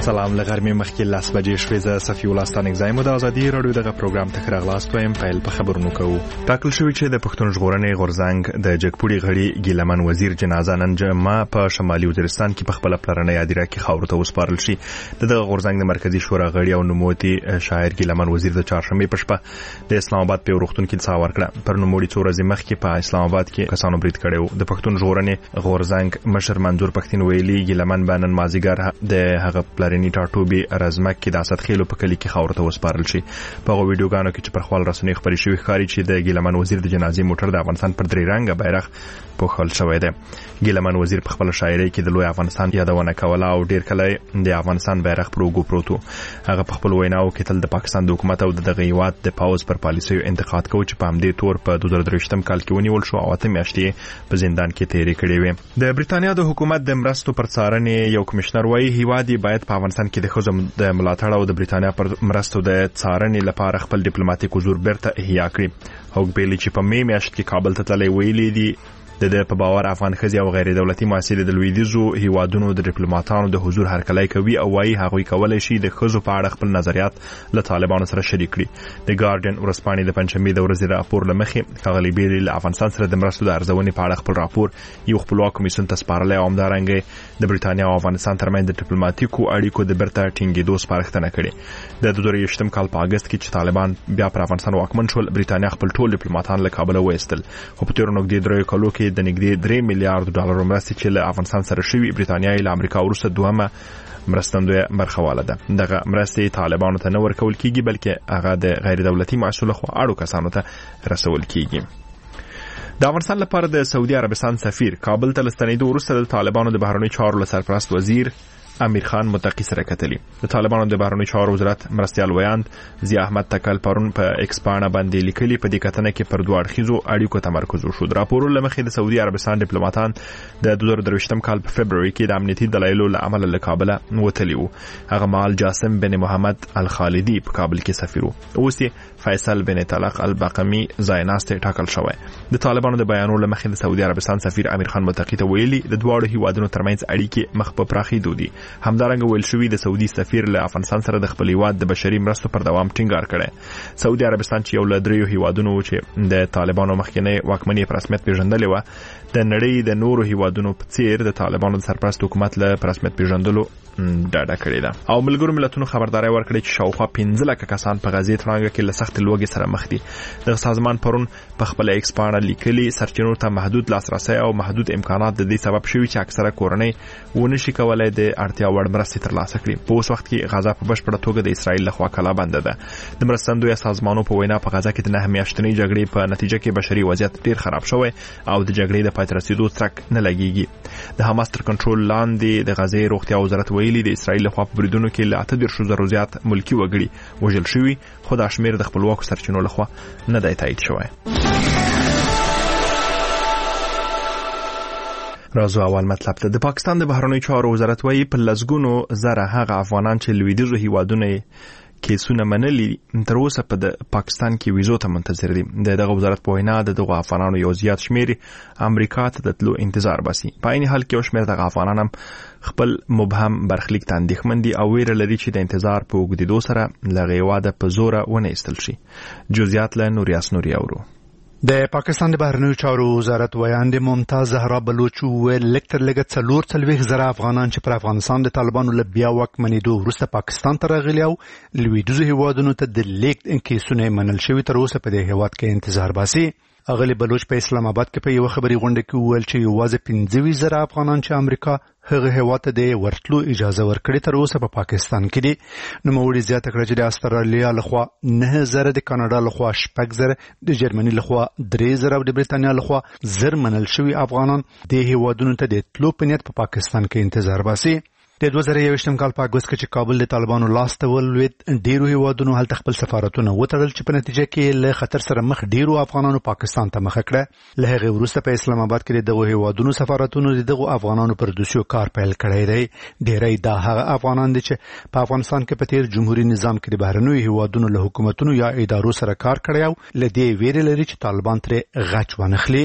سلام لغرمې مخکې 10 بجې شوې. زه صفي الله ستانکزی مو د ازادي رادیو دغه پروګرام ته راغلاست وایم. پیل په خبرونو کوو. ټاکل شوی چې د پښتون ژغورنې غورځنګ د جګپوړي غړي ګیلمن وزیر جنازه نن جمعه په شمالي وزیرستان کې په خپل پلرنۍ یادیره کې خاورو ته وسپارل شي. دغه غورځنګ د مرکزی شورا غړي او نوموتي شاعر ګیلمن وزیر د چهارشنبه په شپه د اسلام آباد په روغتون کې څا ورکړه. پر نوموړي څو ورځې مخکې په اسلام آباد کې کسانو برید کړو. د پښتون ژغورنې غورځنګ مشر منظور پښتين ویلي ګیلمن بنن مازیګر د هغه پلرنی ټاټوبي رزمک کې د اسد خېلو په کلی کې خاورو ته وسپارل شي. په ویډیوګانو کې چې پر خپل رسنۍ خبري شوی ښکاري چې د ګیلمن وزیر د جنازې موټر د افغانستان پر درې رنګه بیرغ پوښل شوی دی. ګیلمن وزیر په خپل شاعري کې د لوی افغانستان یادونه کوله او ډیر کله د افغانستان بیرغ پر وګو پروتو. هغه په خپل ویناو کې تل د پاکستان د حکومت او د غیوات د پاوز پر پالیسیو انتقاد کوي چې په همدې تور په 2023 کال کې ونیول شو او 8 میاشتې په زندان کې تیرې کړې وې. د بریتانیا د حکومت د مرستو پر څارنې یو کمشنر وایي هیواد باید په افغانستان کې د خزم د ملاتړ او د بریتانیا پر مرستو د څارنې لپاره خپل ډیپلوماټیک حضور بیرته احیا کړي. هوګ بیلی چې په می میاشت کې کابل ته تللی ویلي دي د په باور افغان خزي او غیر دولتي مؤسسې د لویدیزو هیوادونو د ډیپلوماټانو د حضور هرکلی کوي او وايي هغوی کولای شي د خزو په اړه خپل نظریات له طالبانو سره شریک کړي. د ګارډین ورځپاڼې د پنځمې د ورځې راپور لمخې ښاغلي بیلی له افغانستان سره د مرستو د ارزونې په اړه خپل راپور یو خپلواک کمیسیون ته سپارلی او همدارنګه د بریتانیا او افغانستان ترمنځ د ډیپلوماټیکو اړیکو د بیرته ټینګېدو سپارښتنه کړې. د 2023 کال په اگست کې چې طالبان بیا پر افغانستان واکمن شول بریتانیا خپل ټول ډیپلوماټان له کابل وایستل. خو په تیرو نږدې 3 کالو کې د نږدې 3 میلیارډ ډالر مرستې چې له افغانستان سره شوي بریتانیا له امریکا وروسته دوهمه مرستندوی برخواله ده. دغه مرستې طالبانو ته نه ورکول کیږي بلکې هغه د غیر دولتي مؤسسو لخوا اړو کسانو ته رسول کیږي. د افغانستان لپاره د سعودي عربستان سفیر کابل ته لستنېدو وروسته د طالبانو د بهرنیو چارو سرپرست وزیر امیر خان متقی سره کتلی. د طالبانو د بهرنیو چارو وزارت مرستیال ویاند ضیا احمد تکل پرون په ایکس باندې باندې لیکلي په دې کتنه کې پر دوه اړخیزو اړیکو تمرکز وشو. راپورونه لمخې د سعودي عربستان ډیپلوماټان د 2023 کال په فبرवरी کې د امنیتي دلایلو له امله له کابل وتلی وو. هغه مال جاسم بن محمد الخالدی په کابل کې سفیر وو. اوس فیصل بن طلق البقمی زایناسته ټاکل شوی. د طالبانو د بیانولو لمخې د سعودي عربستان سفیر امیر خان متقی ته ویلي د دواړو هیوادونو ترمنځ اړیکې مخ په پراخېدو دي. همدارنګه ویل شوی د سعودي سفیر له افغانستان سره د خپل هیواد د بشري مرستو پر دوام ټینګار کړي. سعودي عربستان چې یو له دریو هیوادونو چې د طالبانو مخکنی واکمنۍ په رسمیت پیژندلې و د نړۍ د نورو هیوادونو په څیر د طالبانو د سرپرست حکومت له رسمیت پیژندلو ډاډه کړی ده. او ملګرو ملتونو خبرداري ورکړې چې شاوخوا 15 لک کسان په غزې ترانګه کې له سخت لوږې سره مخ دي. د سازمان پرون په خپل ایکس باندې لیکلي سرچینو ته محدود لاسرسي او محدود امکانات د دې سبب شوي چې اکثره کورنۍ ونشي کولای د اړتیا وړ مرستې ترلاسه کړي. په اوس وخت کې غزا په بشپړه توګه د اسرایل لخوا کلا بنده ده. د مرستندوی سازمانونو په وینا په غزا کې د 9 میاشتنۍ جګړې په نتیجه کې بشري وضعیت ډیر خراب شوی او د جګړې د پای ته رسیدو ترک نه لګیږي. د حماس تر کنټرول لاندې د غزې روغتیا وزارت ویلي د اسرایل لخوا په بریدونو کې له 8,000 زیات ملکی وګړي وژل شوي خو دا شمیر د خپلواکو سرچینو لخوا نه دی تایید شوی. راځو اول مطلب ته. د پاکستان د بهرنیو چارو وزارت وايي په لزګونو زره هغه افغانان چې لویدیزو هیوادونه کیسونه منلي تر اوسه په پاکستان کې ویزو ته منتظر دي. دغه وزارت په وینا دغه افغانانو یو زیات شمیر امریکا ته د تلو انتظار باسي. په عین حال کې یو شمیر دغه افغانان هم خپل مبهم برخلیک ته اندېښمن دي او ویره لري چې د انتظار په اوږدېدو سره لغې واده په زوره ونه ایستل شي. جزئیات له نوریاس نوري اورو. د پاکستان د بهرنیو چارو وزارت ویاند ممتاز زهرا بلوچ ویل لکتر لګت 440 افغانان چې پر افغانستان د طالبانو له بیا واکمنېدو وروسته پاکستان ته راغلي او لویدیځو هیوادونو ته د لیک کیسونه منل شوي تر اوسه په دې هیواد کې انتظار باسي. اغلی بلوچ په اسلام آباد کې په یو خبري غونډه کې ویل چې یوازې 15,000 افغانان چې امریکا هغه هیواد ته د ورتلو اجازه ورکړي تر اوسه په پاکستان کې دي. نو موړي زیاته کړه چې د استرالیا لخوا 9,000 د کاناډا لخوا 6,000 د جرمني لخوا 3,000 او د بریتانیا لخوا 0 منل شوي افغانان د هیوادونو ته د تلو په نیت په پاکستان کې انتظار باسي. د 2023 کال په اگست کې چې کابل د طالبانو لاس ته ولوید ډیرو هیوادونو هلته خپل سفارتونه وتړل چې په نتیجه کې له خطر سره مخ ډیرو افغانانو پاکستان ته مخه کړه. له هغه وروسته په اسلام آباد کې دغه هیوادونو سفارتونو دغه افغانانو پر دوسیو کار پیل کړی دی. ډیری دا هغه افغانان دي چې په افغانستان کې په تیر جمهوریت نظام کې د بهرنیو هیوادونو له حکومتونو یا ادارو سره کار کړی او له دې ویرې لري چې طالبان ترې غچ ونخلي.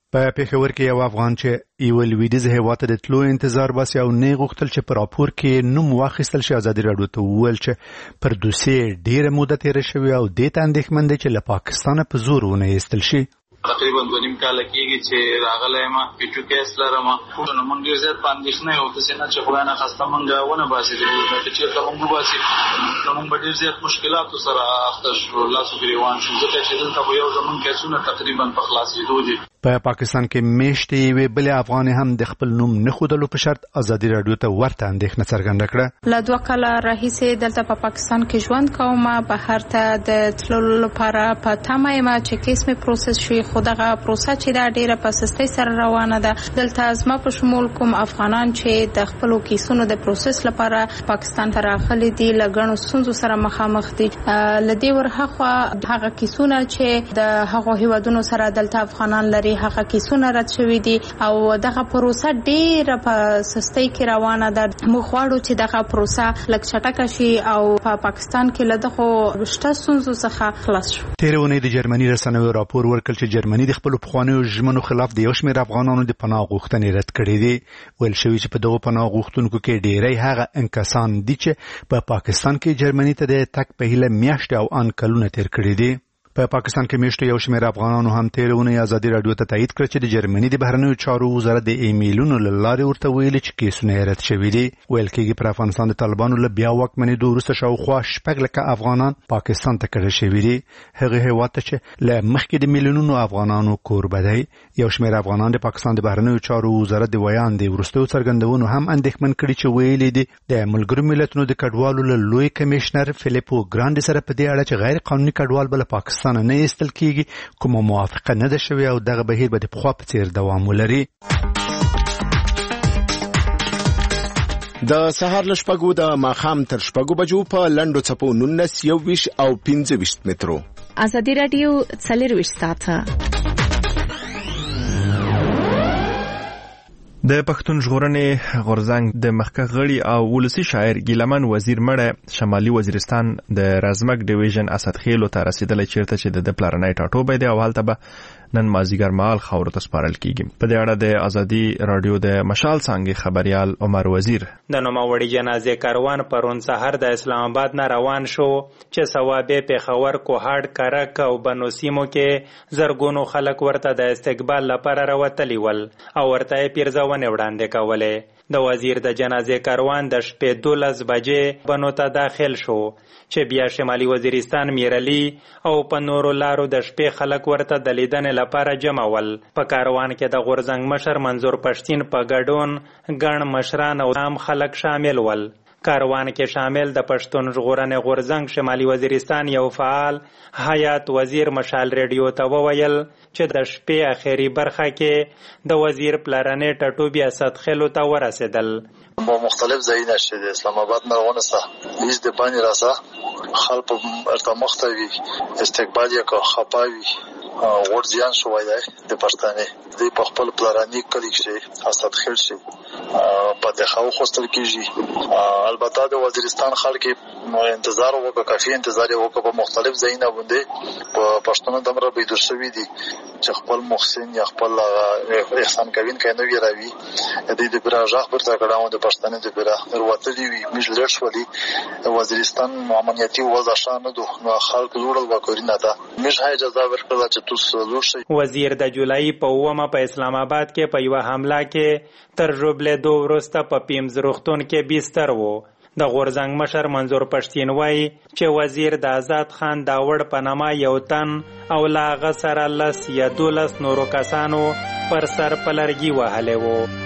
په پېښور کې یو افغان چې یو لویدیځ هېواد ته د تلو انتظار باسي او نه غوښتل چې په راپور کې نوم واخیستل شي. ازادي راډیو ته وویل چې پر دوسیې ډېره موده تېره شوې او دې ته اندېښمن دی چې له پاکستانه په زور ونه ایستل شي. تقریبا 2.5 کال کېږي چې راغلی یم چې کیس لرم. نو موږ ډېر زیات په اندېښنه یو څه نه چې خدای ناخواسته موږ ونه باسي چې چېرته موږ وباسي نو موږ به ډېر زیات مشکلاتو سره اخته شو لاسو ګرېوان شو ځکه چې دلته خو یو زموږ کیسونه تقریبا په خلاصېدو دي. په پاکستان کې میاشتې یوې بلې افغانې هم د خپل نوم نه ښودلو په شرط ازادي راډیو ته ورته اندېښنه څرګنده کړه. له 2 کاله راهیسې دلته په پاکستان کې ژوند کوم. بهر ته د تللو لپاره په تمه یم چې کیس مې پروسس شي خو دغه پروسه چې دا ډیره په سستۍ سره روانه ده. دلته زما په شمول کوم افغانان چې د خپل کیسونو د پروسس لپاره پاکستان ته راغلي دي له ګڼو ستونزو سره مخامخ دي. لدې ورهخوا هغه کیسونه چې د هغو هیوادونو سره دلته افغانان لري هغه کیسونه رد شوي دي او دغه پروسه ډیره په سستۍ کې روانه ده. موږ غواړو چې دغه پروسه لږ چټکه شي او په پاکستان کې له دغو شته ستونزو څخه خلاص شو. تېره اونۍ د جرمني رسنیو راپور ورکړ چې جرمني د خپلو پخوانیو ژمنو خلاف د یو شمېر افغانانو د پناه غوښتنې رد کړې دي. ویل شوي چې په دغو پناه غوښتونکو کې ډېری هغه انکسان دي چې په پاکستان کې جرمني ته د تګ په هیله میاشتې او ان کلونه تېر کړي دي. په پاکستان کې میشته یو شمېر افغانانو هم تېره اونۍ ازادي راډیو ته تایید کړ چې د جرمني د بهرنیو چارو وزارت د ایمیلونو له لارې ورته ویلي چې کیسونه یې رد شوي دي. ویل کېږي پر افغانستان د طالبانو له بیا واکمنېدو وروسته شاوخوا 6 لکه افغانان پاکستان ته کډه شوي دي. هغه هېواد ته چې له مخکې د میلیونونو افغانانو کوربه دی. یو شمېر افغانان د پاکستان د بهرنیو چارو وزارت د ویاندې وروستیو څرګندونو هم اندېښمن کړي چې ویلي دي د ملګرو ملتونو د کډوالو له لوی کمیشنر فلیپو ګرانډي سره په دې اړه چې غیر قانوني کډوال به له پاکستان نه ایستل کومه موافقه نه ده شوې او دغه بهیر به د پخوا په څیر دوام ولري. د سهار له 6 د ماښام تر 6 بجو په لنډو څپو 19 21 او 25 مترو. ازادي راډیو 24 ساعته د پښتون ژغورنې غورځنګ د مخکښ غړي او ولسی شاعر ګیلمن وزیر مړه شمالي وزیرستان د رازمک ډیویژن اسدخیلو ته رسیدلی چیرته چې د پلارنۍ ټاټوبی دی او هلته به نن مازیګر مهال خاورو ته سپارل کیږي. په دې اړه د ازادي راډیو د مشال څانګې خبريال عمر وزیر د نوموړي جنازې کاروان پرون سحر د اسلام آباد نه روان شو چې ثوابه پېښور کوهاټ کرک او بنو سیمو کې زرګونو خلک ورته د استقبال لپاره راوتلی ول او ورته پیرزونه وړاندې کوله. د وزیر د جنازې کاروان د شپې 12 بجې بنو ته داخل شو چې بیا شمالي وزیرستان میرلی او په نورو لارو د شپې خلک ورته د لیدنې لپاره جمع ول. په کاروان کې د غورځنګ مشر منظور پښتين په ګډون ګڼ مشران او عام خلک شامل ول. کاروان کې شامل د پښتون ژغورنې غورځنګ شمالي وزیرستان یو فعال حیات وزیر مشال ریډیو ته وویل چې د شپې اخیری برخه کې د وزیر پلارنې ټاټوبی اسدخیلو ته ورسېدل. مختلف ځایونه چې د اسلام آباد نه ونسته هیڅ د باندې راسه خلک ارتمختوي استقبال یې کو خپاوي ورځيان شوی دی د پښتنې د په خپل پلارانی کلی کې اسدخیل شي په دغه خوستل کېږي. البته د وزیرستان خلک انتظار وکړ کافي انتظار وکړ په مختلف ځایونه باندې په پښتون دمر به د شوی دي چې خپل محسن یا خپل احسان کوین کینو وی راوي د براجاخ پر تکړه د پښتنې د برا وروتلی وی مجلر شولي وزیرستان امنیتي وضع شانه دو خلک جوړل وکړي نه دا مش هي اجازه ورکړه چې وزیر د جولای په 9 په اسلام آباد کې په یو حمله کې تر ژوبلې 2 ورسته په پیمز روغتون کې بستر وو. د غورځنګ مشر منظور پښتين وایي چې وزیر د آزاد خان داوړ په نامه یو تن او لا غسر 10 یا 12 نورو کسانو پر سر پلرګي وهلې وو.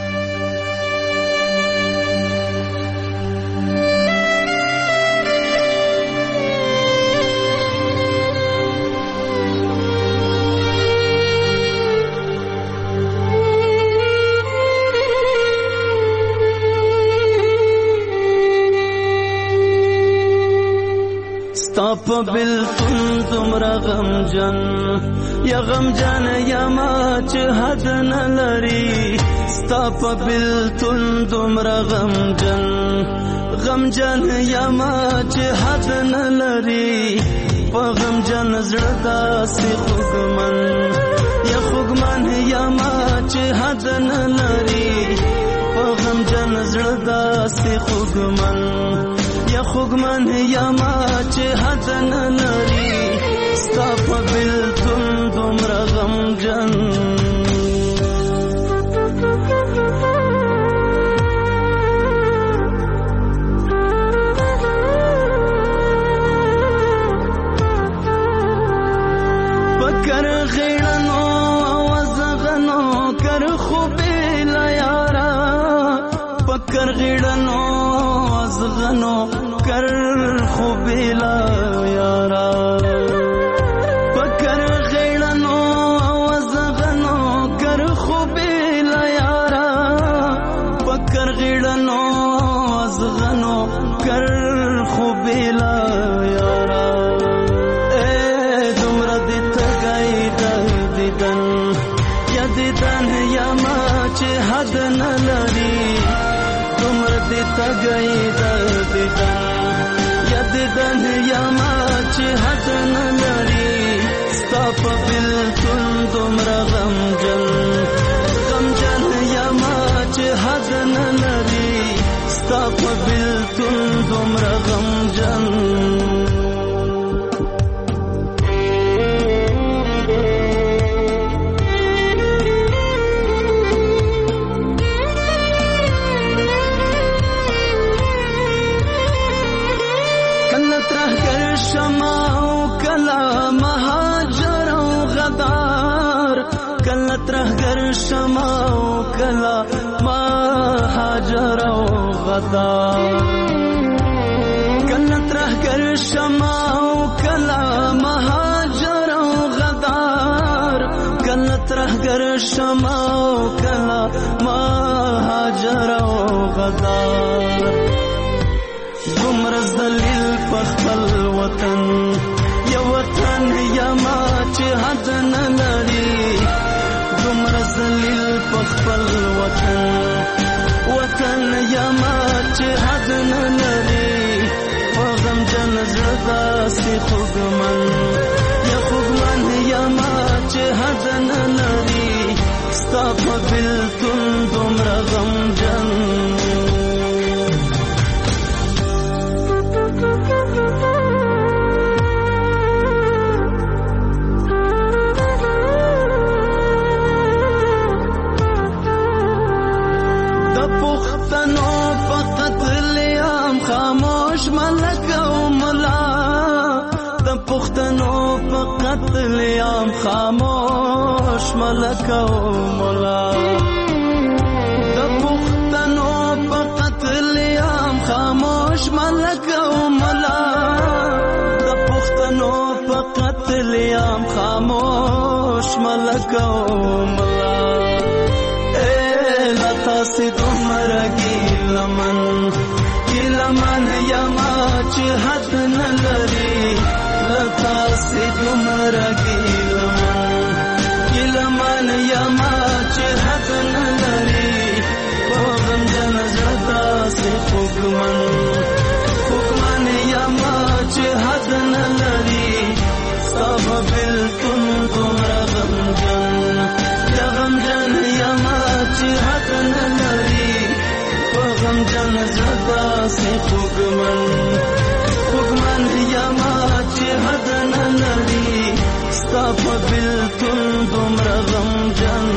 تاپ بالکل تمرا غمجن یا غمجن یا ماچ حد نہ لری تاپ بالکل تمرا غمجن یا ماچ حد نہ لری په غم جن زړه داسې خوږمن یا خوږمن یما چې حد نه لري په غم جن زړه داسې خوږمن یا خوږمن یما چې حد نه لري ستا په بلتون دومره غمجن پکر غیړنو وزغنو کر خوبې لا یارا پکر غیړنو وزغنو کر خوبې لا یارا پکر غیړنو وزغنو کر خوبې لا یارا پکر غیړنو وزغنو کر خوبې لا یارا دیدن یما چې حد نه لري دومره دې تګی دیدن یا دیدن یما چې حد نه لري ستا په بلتون دومره غمجن یما چې حد نه لري ستا په بلتون دومره غمجن ترهګر شمع او کلا مهاجر او غدار کله ترهګر شمع او کلا مهاجر او غدار کله ترهګر شمع او کلا مهاجر او غدار دومره ذلیل په خپل وطن یا وطن یما چې حد نه لري دومره ذلیل په خپل وطن یما چې حد نه لري په غمجن زړه داسې خوږمن یا خوږمن یما چې حد نه لري ستا په بلتون دومره غمجن پختنو په قتل عام خاموش ملک او مولا د پختنو په قتل عام خاموش ملک او مولا د پختنو په قتل عام خاموش ملک او مولا لتا سي دومره ګیلمن یما چې حد نه لري لتا سي دومره ګیلمن یما چې حد نه لري په غمجن زړه داسې خوږمن یما چې حد نه لري ستا په بلتون دومره غمجن یما چې حد نه لري په غمجن زړه داسې خوږمن یما چې حد نه لري ستا په بلتون دومره غمجن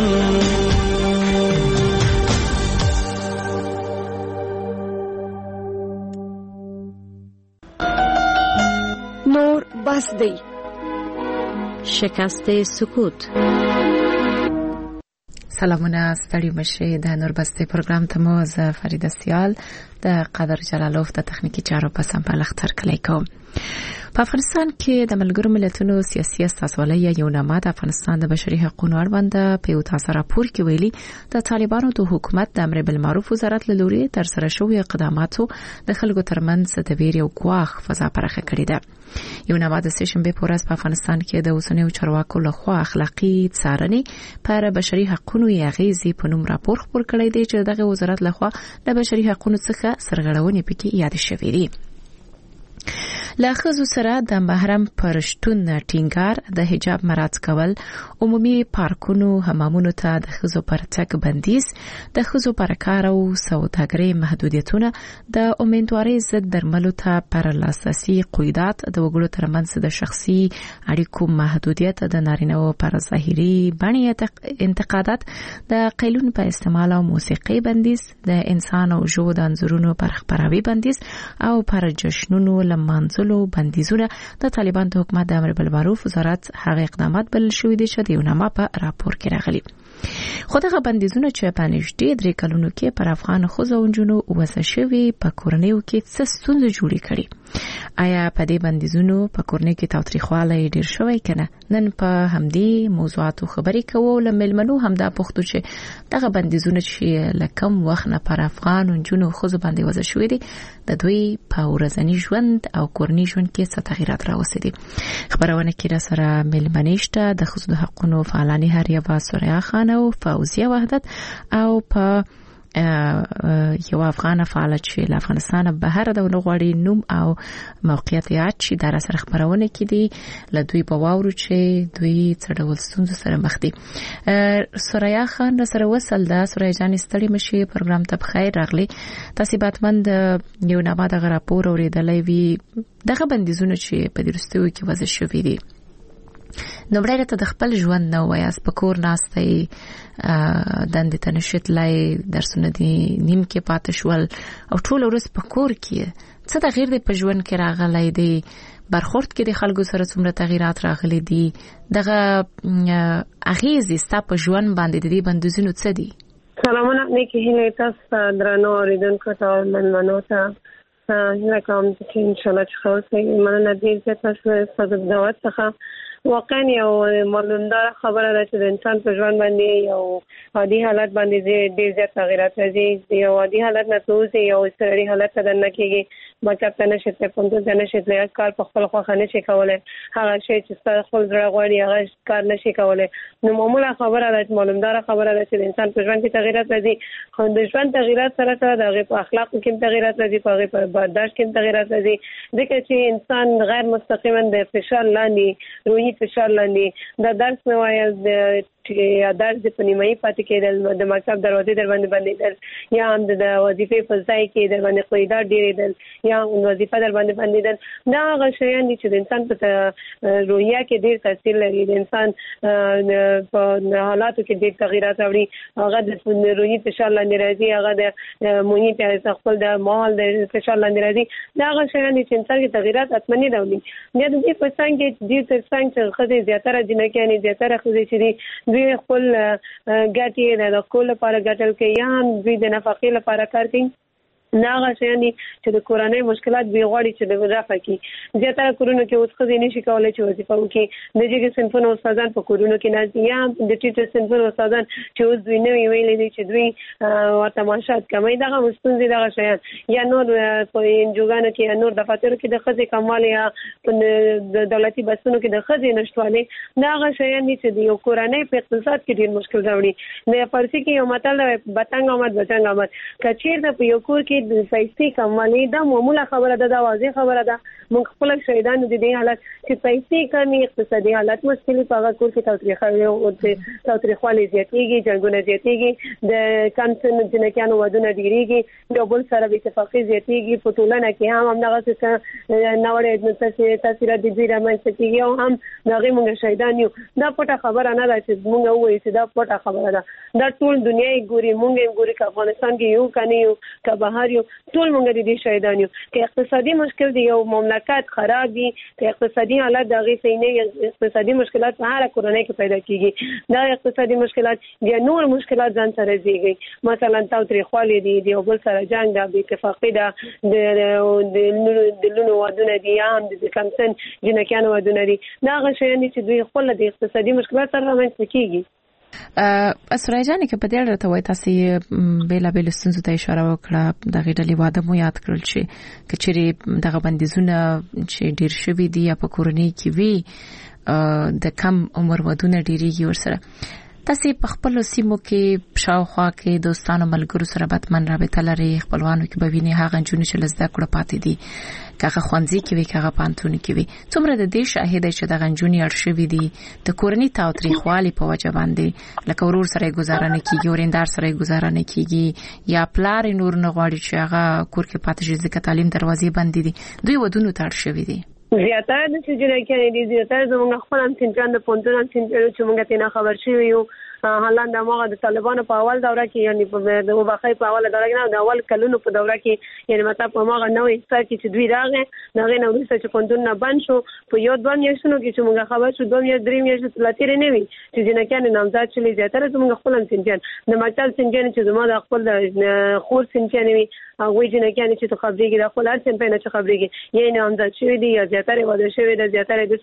نور بس دی شکست سکوت سلامونه ستړي مشه د نوربسته پروګرام ته مو ز فریده سیال د قدر جلالوف د تخنیکی چارو په سمبال اختر کلی کوم په افغانستان کې د ملګرو ملتونو سیاسي استازولۍ یو نامه د افغانستان د بشري حقوقو اړوند په یو تازه راپور کې ویلي د طالبانو د حکومت د امر بالمعروف وزارت له لوري تر سره شوی اقداماتو د خلکو ترمنځ د ویر او ګواښ فضا پرخه کړې ده. یو نامه د سشنبه په ورځ په افغانستان کې د اوسنیو چارواکو لخوا اخلاقی څارنې پر بشري حقوقو اغیزې په نوم راپور خپور کړی دی چې دغه وزارت لخوا د بشري حقوقو څخه سرغړونې پکې یاد شوې دي. له ښځو سره د محرم پر شتون ټینګار، د حجاب مراعات کول، عمومي پارکونو حمامونو ته د ښځو پر تګ بندیز، د ښځو پر کار او سوداګرۍ محدودیتونه، د امیندوارۍ ضد درملو ته پر لاسرسي قیودات، د وګړو ترمنځ د شخصي اړیکو محدودیت، د نارینه‌و پر ظاهري بڼې انتقادات، د قیلون په استعمال او موسیقي بندیز، د انسان او ژوو د انځورونو پر خپراوي بندیز او پر جشنونو لمانځلو بندیزونه د طالبان د حکومت د امر بالمعروف وزارت هغه اقدامات بلل شوي دي چې د یوناما په راپور کې راغلي. خو دغه بندیزونه چې په نږدې 3 کلونو کې پر افغان ښځو او نجونو وضع شوي په کورنیو کې څه ستونزې جوړې کړي؟ آیا په دې بندیزونو په کورنۍ کې تاوتریخوالی ډیر شوی کنه؟ نن په همدې موضوعاتو خبرې کوو. له مېلمنو همدا پوښتو چې دغه بندیزونه چې له کوم وخت نه پر افغان نجونو ښځو باندې وضع شوي دي د دوی په ورځني ژوند او کورني ژوند کې څه تغیرات راوستي دي. خبرونه کې را سره مېلمنې شته د ښځو د حقونو فعالانې هریه سوریا خان او فوزیه وحدت او په یو افغان فعال چې له افغانستان بهر د غوړي نوم او موقعیت یاد شي د سره خبرونه کې دي له دوی په واورو چې دوی څه ډول ستونزو سره مخ دي. سوریا خان سره وصل ده. سوریا جان ستړي مشي پروګرام ته بخیر راغلي. تاسو باتمند یو نه بعد راپور اوریدلې وی دغه بندیزونه چې په درستوي کې وضع شوي دي. نو بلای ته د خپل ژوند نو وایاس په کور ناستې دندې ته نشتلای، درسونه دي نیم کې پاتې شول او ټول ورځ په کور کې څه تغییر دی په ژوند کې راغلی دی؟ برخورد کې د خلکو سره څومره تغیرات راغلي دي؟ دغه اغیزې ستا په ژوند باندې د دې بندیزونو څه دي؟ سلامونه نیکی هیله تاسو درنو اوریدونکو ته مېلمنو ته هیله کوم چې انشاءالله چې ښه اوسئ. مننه ډېر زیات ستاسو د دعوت څخه. واقعا یو معلومدار خبره ده چې د انسان په ژوند باندې یو عادي حالت باندې ډېر زیات تغیرات راځي. یو عادي حالت نه توځي یو سړی حالت ته نه کېږي. مطلب ته نشته پوندو ته نشته کار په خپل خوا نه شي کولای. هغه شی چې خپل زړه غواړي هغه کار نشي کولای. نو معمولا خبره ده، معلومدار خبره ده چې د انسان په ژوند کې تغیرات راځي. خو د ژوند تغیرات سره د هغه په اخلاق کې تغیرات راځي، په هغه په برداشت کې تغیرات راځي. ځکه چې انسان غیر مستقیما د فشار لاندې روحي فشار لاندې د درس نه وایي چې درس په نیمایي پاتې کېدل، د مکتب دروازې در باندې بندېدل، یا هم د وظیفې په ځای کې در باندې قیودات ډېرېدل، یا وظیفه در باندې بندېدل. دا هغه شیان دي چې د انسان په روحیه کې ډېر تاثیر لري. د انسان په حالاتو کې ډېر تغیرات راوړي. هغه د روحي فشار لاندې راځي، هغه د محیط خپل د ماحول د فشار لاندې راځي. دا هغه شیان دي چې انسان کې تغیرات حتمي راوړي. بیا د دې په څنګ کې دې تر څنګ چې ښځې زیاتره جنکیانې زیاتره ښځې چې دي دوی خپل ګټې د کول لپاره ګټل کوي، یا هم دوی د نفقې لپاره کار کوي. ناغه شیان دي چې د کورنۍ مشکلات به غواړي چې د رفع کړي. زیاتره کورونو کې اوس ښځې نشي کولای چې وظیفه وکړي. د جګ صنفونو استادان په کورونو کې نه، یا د ټیټر صنفونو استادان چې اوس دوی نه ویلي دي چې دوی ورته معاشات کموي. دغه مستونزې دغه شیان یا نور په انجوګانو کې یا نور دفاترو کې د ښځې کموالی یا په دولتي بسونو کې د ښځې نشتوالی. دغه شیان دي چې د یو کورنۍ په اقتصاد کې ډېر مشکل راوړي. د فارسي کې یو متل دی بتنګ آمد بچنګ آمد. که چېرته په یو کور کې د پیسې کموالی دا معموله خبره ده، دا واضح خبره ده. موږ خپل شهیدانو د دې حالت چې پیسې کمی، اقتصادي حالت مشکلې په هغه کور کې تاوتریخوالی زیاتېږي، جنګونه زیاتېږي، د کم سن جنکیانو ودونه ډېرېږي، یو بل سره بې اتفاقي زیاتېږي. په ټولنه کې هم همدغسې ناوړه تاثیرات د دوی رامنځته کېږي او هم د هغې موږ شهیدان یو. دا پټه خبره نه ده چې موږ ووایو چې دا پټه خبره ده. دا ټول دنیا یې ګوري، موږ یې ګوري، که افغانستان کې یو که نه یو، که بهر یو، ټول موږ د دې شهیدان یو. که اقتصادي مشکل دی، یو مملکت خراب دی، که اقتصادي حالت د هغې صحیح نه، اقتصادي مشکلات په هره کورنۍ کې پیدا کېږي. دا اقتصادي مشکلات یا نور مشکلات ځان سره زیږي. مثلا تاوتریخوالی دی، د یو بل سره جنګ ده، بې اتفاقي ده، د لونو ودونه دي، یا هم د کم سن جنکیانو ودونه دي. دا هغه شیان دي چې دوی خپله د اقتصادي مشکلات سره رامنځته کېږي. سوریا جانې که په دې اړه ته وایي تاسې بېلابېلو ستونزو ته اشاره وکړه، دغې ډلې واده مو یاد کړل چې که چېرې دغه بندیزونه چې ډېر شوي دي یا په کورنۍ کې وي د کم عمر ودونه ډېرېږي ورسره. تاسو په خپل سیمو کې شاوخوا کې دوستانو ملګرو سره بتمن رابطه لري خپلوانو کې به ویني هغه جنونه چې لزده کړه پاتې دي کاغه خوانځي کې وي کاغه پانتون کې وي څومره د دې شاهد چې د غنجونی ارشوي دي د کورنۍ تاوتریخوالي په وجه باندې لکه ورور سره گزاره نه کیږي ورندار سره گزاره نه کیږي یا پلار نور نه غواړي چې هغه کور کې پاتې شي ځکه تعلیم دروازې بندې دي دوی ودونو ته ارشوي دي زیاتره د سجنه کې دي زیاتره زموږ خپل هم سنجان د پونتون هم چې موږ ته نه خبر شي یو حالان د ماغه د طالبانو په اول دوره کې یعنی په وبخای په اول دوره کې د اول کلونو په دوره کې یعنی مطلب په ماغه نوې ستار کې چې دوی راغې نغې نو رسې چې پونتون نه بند شو په یو دوه میاشتونو کې چې موږ خبر شو دوه میاشتې درې میاشتې لاتیر نه وي چې جنہ کې نامزاد شلې زیاتره زموږ خپل هم سنجان د مکتب سنجان چې زموږ د خپل خور سنجان وي هغه جنہ کې چې خبرېږي د خپل ارچن په نه چې خبرېږي یعنی نامزاد شوی دی یا زیاتره واده شوی دی زیاتره د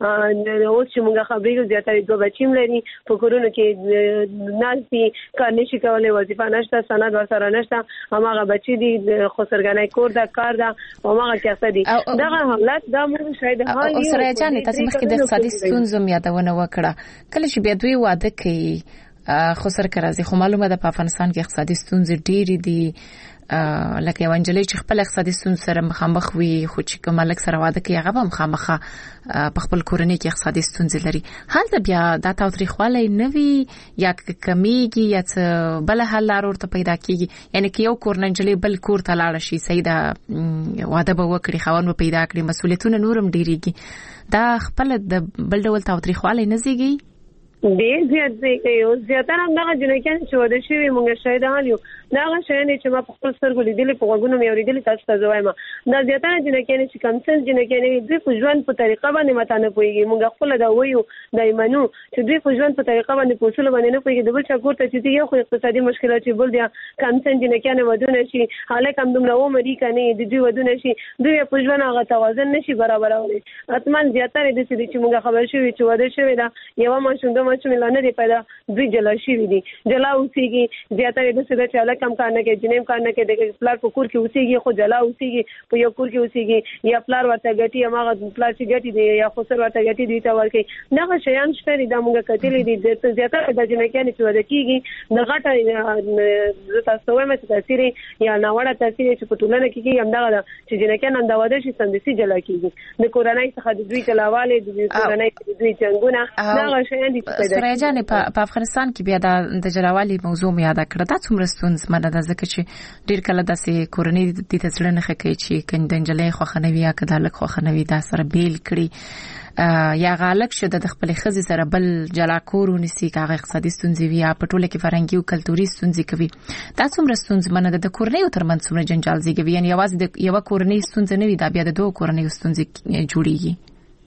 اوس چې موږ خبرېږو زیاتره دوه بچیم لري په کورونو کې نالتي کار نشي کولای وظیفه نشته سند ورسره نشته هماغه بچی دي خسرګنای کور دا کار دا هماغه کیسه دي دا حالت دا موږ شاید حال یو سره چانه تاسو مخکې د اقتصادي ستونزو یادونه وکړه کله چې بیا دوی واده کوي خسر کرازي خو معلومه ده په افغانستان کې اقتصادي ستونزې ډېری دي لکه یو انجلۍ چې خپل اقتصادي ستونزې سره مخامخ وي خو چې کوم ملک سره واده کوي هغه هم مخامخه په خپل کورنۍ کې اقتصادي ستونزې لري هلته بیا دا تاوتریخوالی نه وي یا کمیږي یا څه بل حل لار ورته پیدا کیږي یعنی که یو کور نه انجلۍ بل کور ته لاړه شي سیده واده به وکړي خاوند به پیدا کړي مسؤلیتونه نورم ډیریږي دا خپل د بل ډول تاوتریخوالی نه زیږي ډېر زیات دی زیاتره دغه جنکان چې واده شوي موږ شاهدان یو دغه شیان چې ما په خپل سترګو لیدلې په غوږونو مې اورېدلې تاسو ته زوایم دا زیاتره جنکان چې کمسل جنکان دوی په ژوند په طریقه باندې ماته نه پوهېږي موږ خپل دا وایو دا ایمنو چې دوی په ژوند په طریقه باندې په اصول باندې نه پوهېږي د بل چا کور ته چې یو خو اقتصادي مشکلات چې بل دی کمسل جنکان ودونه شي حالک هم دومره عمرې کني د دوی ودونه شي دوی په ژوند هغه توازن نشي برابرولای اتمن زیاتره د دې چې موږ خبر شوي چې واده شوی دا یو ماشوم د ماشوم نه دی پیدا دوی جلا شي دي جلا اوسېږي زیاتره د څه چې الکم کار نه کوي جنیم کار نه کوي د پلار په کور کې اوسېږي خو جلا اوسېږي په یو کور کې اوسېږي یا پلار ورته ګټي هغه پلار چې ګټي دی یا خسر ورته ګټي دی تا ورکي دغه شیان شته د موږ کتلې دي د زیاتره د جنکان چې ود کېږي د غټه د تاسو وایم چې تاثیر یا ناوړه تاثیر چې په ټولنه کې هم دغه چې جنکان انداوده شي سندسي جلا کېږي د کورنۍ څخه د دوی جلاواله د کورنۍ د دوی څنګه دغه شیان دي پیدا په افغانستان کې بیا د جلاوالي موضوع مې یاد کړه دا څومره ستونزمنه ده ځکه چې ډیر کله داسې کورنۍ د تسړه نه خکې چې کندنجلې خوخنوي یا کدالک خوخنوي دا سره بیل کړي یا غالک شته د خپل خزي سره بل جلا کورونی کاغه اقتصادي ستونزې وي په ټوله کې فرهنګي او کلتوري ستونزې کوي دا څومره ستونزمنه ده د کورنۍ ترمنځ څومره جنجال زیږوي یعنی یوازې د یو کورنۍ ستونزې نه وي دا بیا د دوه کورنۍ ستونزې جوړیږي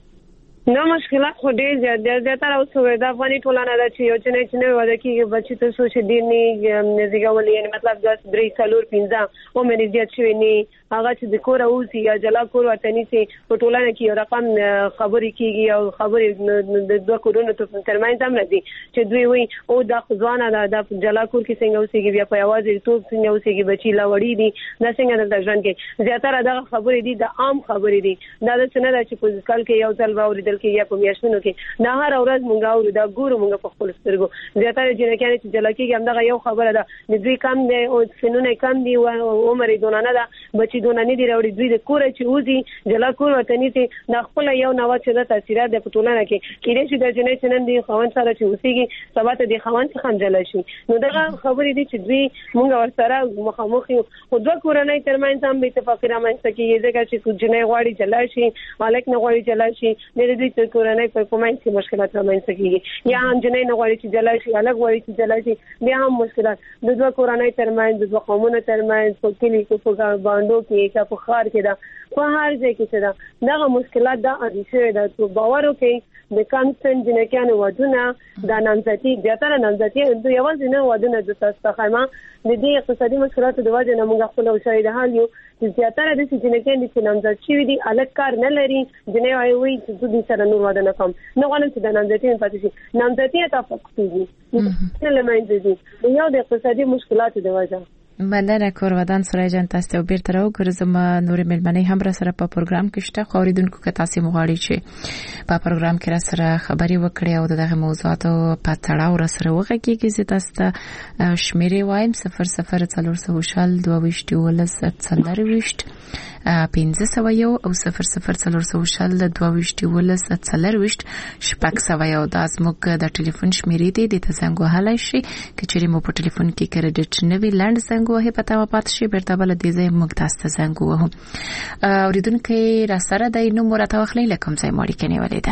نو مشکلات خو ډېر زیاتره اوسوي د افغاني ټولنه د چې یو چې نه واده کېږي بچی ته سوچ دي نه زیږولي یعنی مطلب د 3-4-15 عمر زیات شوی نه هغه چې د کور اوسي یا جلا کور وطني سي په ټولنه کې یو رقم خبرې کېږي او خبرې د دوه کورونو ترمنځ هم راځي چې دوی وي او د ځوانه د جلا کور کې څنګه اوسيږي بیا په आवाज ته څنګه اوسيږي بچی لا وړي دي دا څنګه د ژوند کې زیاتره د خبرې دي د عام خبرې دي دا د څنګه چې په ځکل کې یو ځل باور کې یا په میاشتونو کې نه هر ورځ مونږ اورو دا ګورو مونږ په خپل سترګو زیاتره جنکان چې جلا کېږي همدغه یو خبره ده د دوی کم دی او سنونه کم دي او عمر دونه نه ده بچي دونه نه دی راوړي دوی د کور چې وځي جلا کور وطني چې د خپل یو نوښت چې د تاثیرات د ټولنه کې کېدې چې د جنې چنن دي خوان سره چې وسیږي سبا ته د خوان څخه جلا شي نو دغه خبرې دي چې دوی مونږ ورسره مخامخ یو خو دوه کورنۍ ترمنځ هم به اتفاق رامنځته کیږي ځکه چې جنې غواړي جلا شي مالک نه غواړي جلا شي د دې کورنۍ په کومه کې مشکلات رامنځته کیږي یا هم جنې نه غواړي چې جلا شي الګ غواړي چې جلا شي بیا هم مشکلات د دوه کورنۍ ترمنځ د دوه قومونو ترمنځ په کلی کې په باندو کې په خار کې دا په هر ځای کې دا دغه مشکلات دا اړیسه ده چې باور وکړي د کانسن جنکانو ودونه د نامزدي زیاتره نامزدي د یوازې نه ودونه د تاسو خیمه د دې اقتصادي مشکلاتو د وجه نه موږ خپل شاهد حال یو چې زیاتره د جنکان چې نامزد شي دي الګ کار نه لري جنې وايي چې د سره نور ودونه کوم نه غواړم چې د نامزدي پاتې شي نامزدي تفق کیږي نه لمنځه دي یو د اقتصادي مشکلاتو د وجه مننه کورودان سورای جان تاسو ته بیرته راوګرځم نور ملمنې هم را سره په پروګرام کې شته خوریدونکو که تاسو مغواړئ چې په پروګرام کې را سره خبري وکړئ او دغه موضوعاتو په تړاو را سره وغږیږئ چې تاسو ته شمیرې وایم 00400 22 1501 او 00400 22 شپږ سوه دا زموږ د ټلیفون شمیرې دي د زنګ وهلای شي کچېرې مو په ټلیفون کې کریډټ نوی لاند زنګ وهي پته و پات شي بیرته بل دې ځای موږ تاسو ته زنګ وهو اوریدونکو را سره د نوم ورته واخلئ لکه څنګه مړی کني ولیدا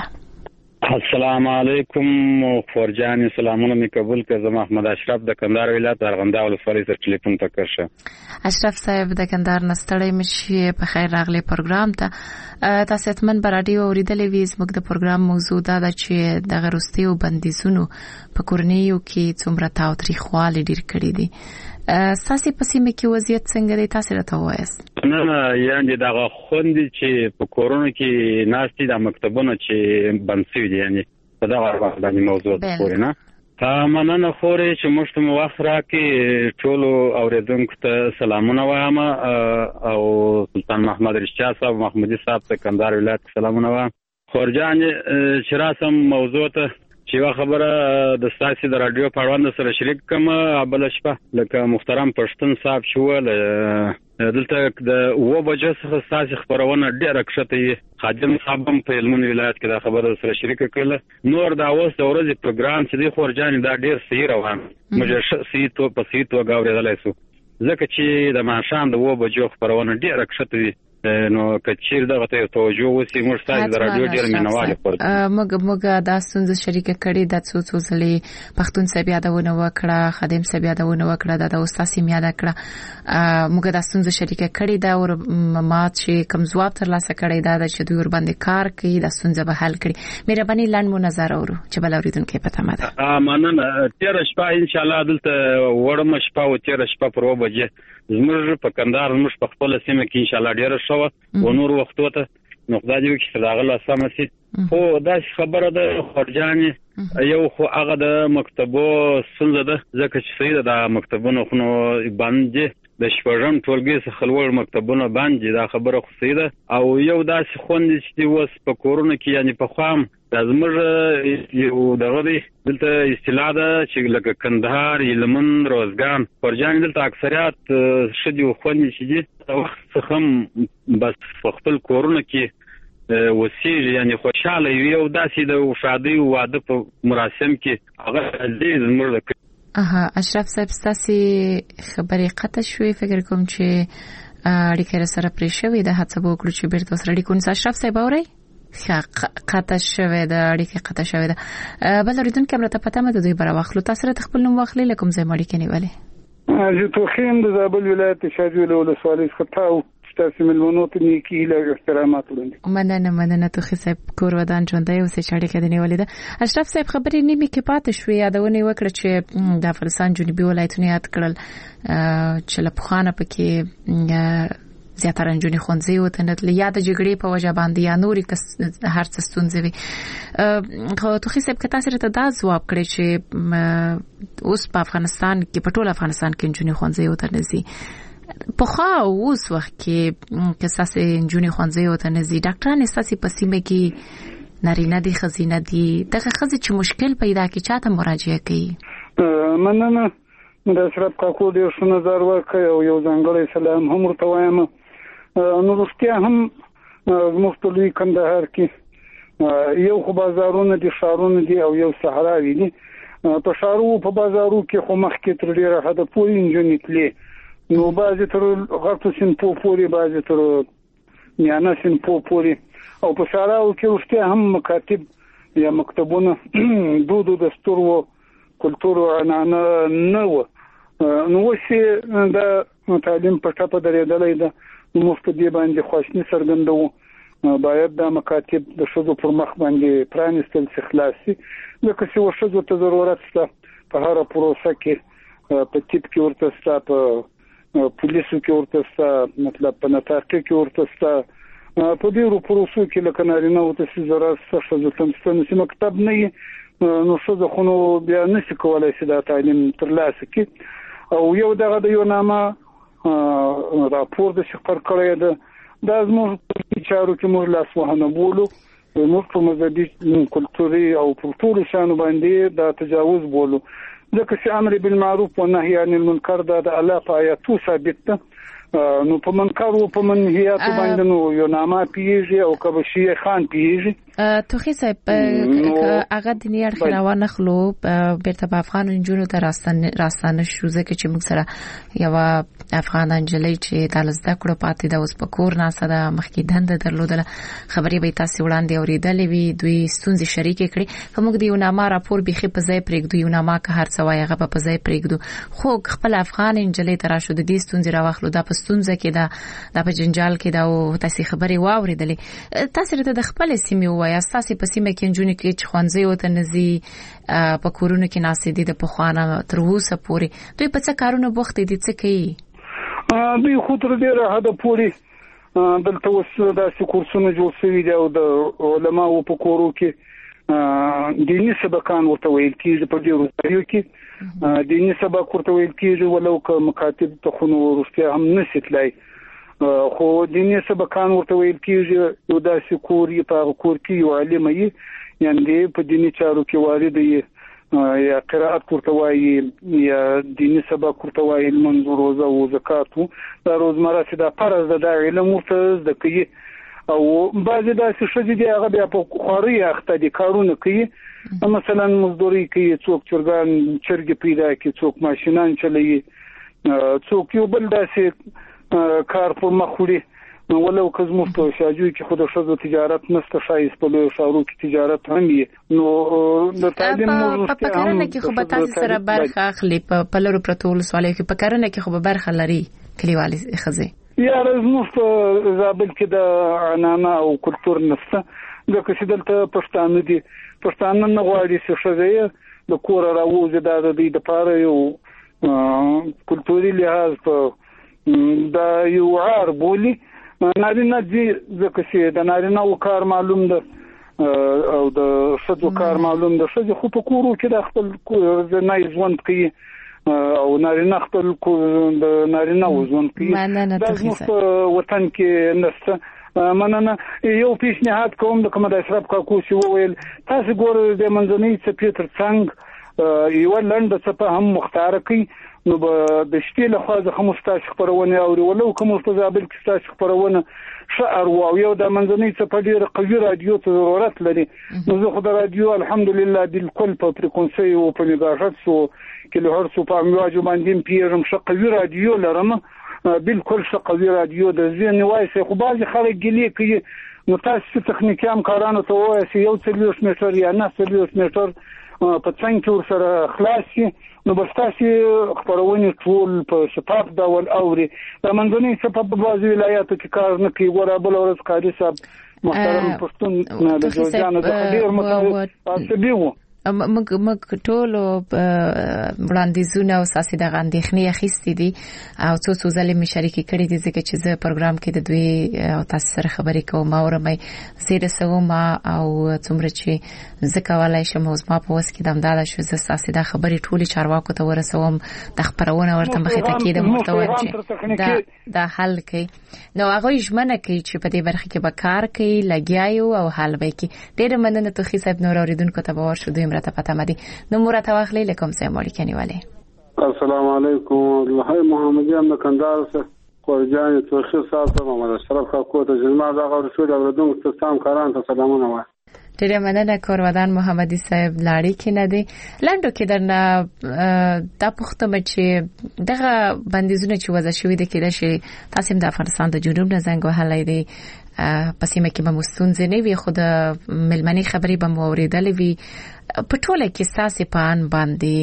السلام علیکم فورجان سلامونه می قبول کړه زما احمد اشرف د کندهار ولایت ارغنده ولسوالۍ سره ټلیفون تکرشه اشرف صاحب د کندهار نستړی مشي په خیر راغلی پروګرام ته تاسو اتمن برادیو اوریدلې وی زموږ د پروګرام موضوع دا ده چې د غروستیو بندیزونو په کورنیو کې څومره تاوتریخوالی ډیر کړی دي ساسي پسیمه کې وضعیت څنګه دی تاسو راته وایست نه یعنی دا خوندې چې په کورونو کې ناشتي د مکتبونو چې بنسوي دي یعنی په دا باندې موضوع پورې نه مننه خورې چې موږ ته وخت راکې ټولو اوریدونکو ته سلامونه وایم او سلطان محمد رشاد صاحب محمودي صاحب ته کندهار ولایت سلامونه وایم خورجان چې راسم موضوع ته چې وا خبره د ساسي د رادیو پروند سره شریک کوم ابل شپه لکه محترم پښتون صاحب شو دلته د و بجې څخه ساسي خبرونه ډیره کښته خادم صاحب په علمون ولایت کې دا خبره سره شریک کړل نور دا اوس د ورځې پروګرام چې دی خورجان دا ډیر صحیح روان موږ سي تو په سي تو غوړېدلای سو ځکه چې د ماشام د و بجې خبرونه ډیره کښته دي نو کچیر دغه ته توجه وسی موږ تاسو د رادیو ډیر مینواله پورته موږ دا ستونزه شریک کړي د څو ځلې پښتون صاحب یادونه وکړه خادم صاحب یادونه وکړه د استاد سیم یاد کړه موږ دا ستونزه شریک کړي دا ور ما چې کوم جواب تر لاسه کړی دا چې دوی ور باندې کار کوي د ستونزه به حل کړي مهرباني لاند مو نظر اورو چې بل اوریدونکو پته مده مننه تیر شپه ان شاء الله دلته وړم شپه او تیر شپه پر وبجه زموږ په کندهار موږ په خپل سیمه کې ان شاء الله ډیر شو و نور وخت وته نو خدای دې چې راغله سمسي خو دا خبره ده خورجان یو خو هغه د مکتبو سنځه ده ځکه چې سید د مکتبونو خنو باندې د شپږم ټولګي څخه خلوړ مکتبونه باندې دا خبره خو سیده او یو داسې خوندې چې وس په کورونه کې یعنی په خام زموږ یو دغه دی دلته اصطلاح ده چې لکه کندهار یلمن روزګان خورجان دلته اکثریت شدي خوندې چې دي وخت څخه بس خپل کورونه کې وسیږي یعنی خوشاله یو داسې د شادي واده په مراسم کې هغه دې زموږ اشرف صاحب تاسو خبرې قطع شوې فکر کوم چې اړیکه سره پرې شوې ده هڅه وکړو چې بیرته سره اړیکه اشرف صاحب اوري قطع شوې ده اړیکه قطع شوې ده بل اوریدونکو امرته پته مده دوی برا واخلو تاسو ته خپل نوم واخلئ لکه زه مړی کني ولی زه توخیم د زابل ولایت شاجوی ولسوالۍ خطاو تاسو ملمنو ته نیکی له احترامات وړاندې مننه توخی صاحب کور ودان ژوندۍ اوسې چاړي کې دی ولیده اشرف صاحب خبرې نیمه کې پاتې شوې یادونه وکړه چې د افغانستان جنوبي ولایتونه یاد کړل چې له پخوانه پکې زیاتره نجونې ښوونځي وته نتل یا د جګړې په وجه باندې یا نورې هر څه ستونزې وي خو توخی صاحب که تاسو ته دا ځواب کړی چې اوس په افغانستان کې په ټول افغانستان کې نجونې ښوونځي وته نزي په خو اوس وخت کې ساسي نجونې ښوونځي وته نزي ډاکټران ساسي په سیمه کې نارینه دي خزینه دي دغه خزې چې مشکل پیدا کی چاته مراجعه کوي مننه د اشرف کاکو ډیر ښه نظر ورکړ او یو ځانګړی سلام هم ورته وایم نو رښتیا هم زموږ په لوی کندهار کې یو خو بازارونه دي ښارونه دي او یو صحراوي دي په ښارو په بازارو کې خو مخکې تر ډیره حده پورې نجونې تلې نو بعضې تر غټو سیمپو پورې بعضې تر میانه سیمپو پورې او په صحراو کې رښتیا هم مکاتب یا مکتبونه دود او دستور و کلتور او عنعنه نه و نو اوس دا تعلیم په ټاپه درېدلی ده موږ په دې باندې خواشني څرګندوو باید دا مکاتب د ښځو پر مخ باندې پرانیستل شي خلاص شي ځکه چې ښځو ته ضرورت شته په هره پروسه کې په تیپ کې ورته شته په پولیسو کې ورته شته مطلب په نطاقي کې ورته شته په ډېرو پروسو کې لکه نارینه ورته شي ضرورت شته ښځو ته چې مکتب نه وي نو ښځه خو نو بیا نشي کولای شي دا تعلیم ترلاسه کړي او یو دغه د یو نامه راپور د خبر کړی ده د زموږ چارو کې موږ لاس وهنه بولو موږ په مذهبي کلتوري او په ټولو شانو باندې دا تجاوز بولو ځکه چې امر بالمعروف و نهي عن المنکر دا د الله په آیاتو ثابت ده نو په منکر او په منهیات باندې نو یو نامه پیږي او کبشي خان پیږي توخی صاحب هغه د نیار خلاوانه خلو بیرته په افغان انجونو ته راستانه شو ځکه چې موږ سره یو افغان انجلۍ چې د لزده کړو پاتې د اوس په کور ناسه د مخکې دنده درلودله خبرې به تاسو وړاندې اوریدلې وي دوی ستونزې شریکې کړې کومګ دی یو نامه راپور بيخي په ځای پرېږدو یو نامه که هر څه وایي هغه په ځای پرېږدو خو خپل افغان انجلۍ ته راشو د دې ستونزې راوخلو دا په ستونزه کې دا په جنجال کې دا او تاسو خبرې واوریدلې تاسو ته د خپل سیمې وایي تاسو په سیمه کې انجونې کې چې خوانځي او تنزي په کورونو کې ناسې دي د پخوانه تر اوسه پورې دوی په څه کارونه بوخت دي څه کوي دوی خو تر ډیره حد پورې دلته وسو د کورسونو جوړ شوي دي او د علماو په کورو کې دیني سبقان ورته ویل کیږي په ډیرو ځایو کې دیني سبق ورته ویل کیږي ولو که مکاتب ته خونو ورسته هم نشیتلای خو دیني سبقان ورته ویل کیږي یو داسې کور یې په کور کې یو عالم یې یعنی په دیني چارو کې وارد یې یا قرأت ورته وایي یا دیني سبق ورته وایي منظور روزه او زکات دا روزمره چې دا فرض ده د علم ورته د کوي او بعضی داسې شې دي هغه بیا په خوري اخته دي کارونه کوي مثلا مزدوري کوي څوک چرګان چرګ پیدا کوي څوک ماشينان چلوي څوک یو بل داسې کار په مخوري ولو که زموږ په شاجوی کې خود شذو تجارت نسته شایس په لوی شارو کې تجارت هم وي نو د تعلیم په کارونه کې خو به تاسو سره برخه اخلي په لورو پروتول سوالو کې په کارونه کې خو به برخه لري کلیوالي خزه یا زموږ په زابل کې د عنعنه او کلتور نسته ځکه چې دلته پښتانه دي پښتانه نه غواړي چې شذې د کور راوځي د دې د پاره یو کلتوري لحاظ په دا یو عار بولی نارینه دي ځکه چې د نارینه او کار معلوم ده او د ښځو کار معلوم ده ښځې خو په کورو کې د خپل نه ژوند کوي او نارینه خپل د نارینه ژوند کوي دا زموږ په وطن کې نشته مننه یو پیشنهاد کوم د کوم د اشرف کاکو چې وویل تاسو ګورئ د منځنۍ څپې تر څنګ یو لنډه څپه هم مختار کړئ نو د شپې له خوا ځکه مستاش خبرونه او ولو کوم په زابل کې ستاش خبرونه شعر او یو د منځنۍ څپه ډېر قوي رادیو ته ضرورت لري نو زه خو د رادیو الحمدلله بالکل په فریکونسي او په میگاهرتز او کیلو هرتز په امواج باندې پیرم قوي رادیو لرم بالکل قوي رادیو د ځین وایي خو بعض خلک ګلې کوي نو تاسو تخنیکي امکارانو ته وایي یو 300 متر یا 900 متر په څنګه ور سره خلاصي نو بس تاسو خبرونه ټول په شفاف ډول اوري د منځنۍ څخه په بعضو ولایاتو کې کار نه کوي ګوره بل ورځ قاضي صاحب محترم پښتون د جوړجانو د ډیر متعصبي وو موږ ټول وړاندیزونه او ساسي د غندخنی اخیستې دي او څو ځلې می شریکي کړې دي ځکه چې زه پروګرام کې د دوی تاسو سره خبرې کوم او مې زیره سوم او څومره چې زکوالای شم اوس ما په وس کې د امداد شو زه ساسي د خبرې ټولي چارواکو ته ورسوم د خبرونه ورته مخې ته کېدم مرتوج دا حل کوي نو هغه ژمنه کوي چې په دې برخه کې به کار کوي لګیایو او حل وکړي ډېر مننه ته خي صاحب نور اوریدونکو ته باور شو دوی مرته پته مدي نو مرته واخلې لکم سه مولي کنيواله السلام علیکم الله محمدیان د کندهار څخه قرجان توخي صاحب محمد اشرف کاکو ته جنما دا غوړ شو د اوریدونکو تاسو کاران ته سلامونه وایي ډیره مننه کورودان محمدي صاحب لاړی کې نه دی لندو کې درنه د پښتو چې دغه بندیزونه چې وضع شوې دي کله چې تاسو د افغانستان د جنوب نه زنګ وهلای دی پسې مکه مستونځ نه وي خود ملمني خبري به موریدلې وي په ټوله کې ساسي پان باندې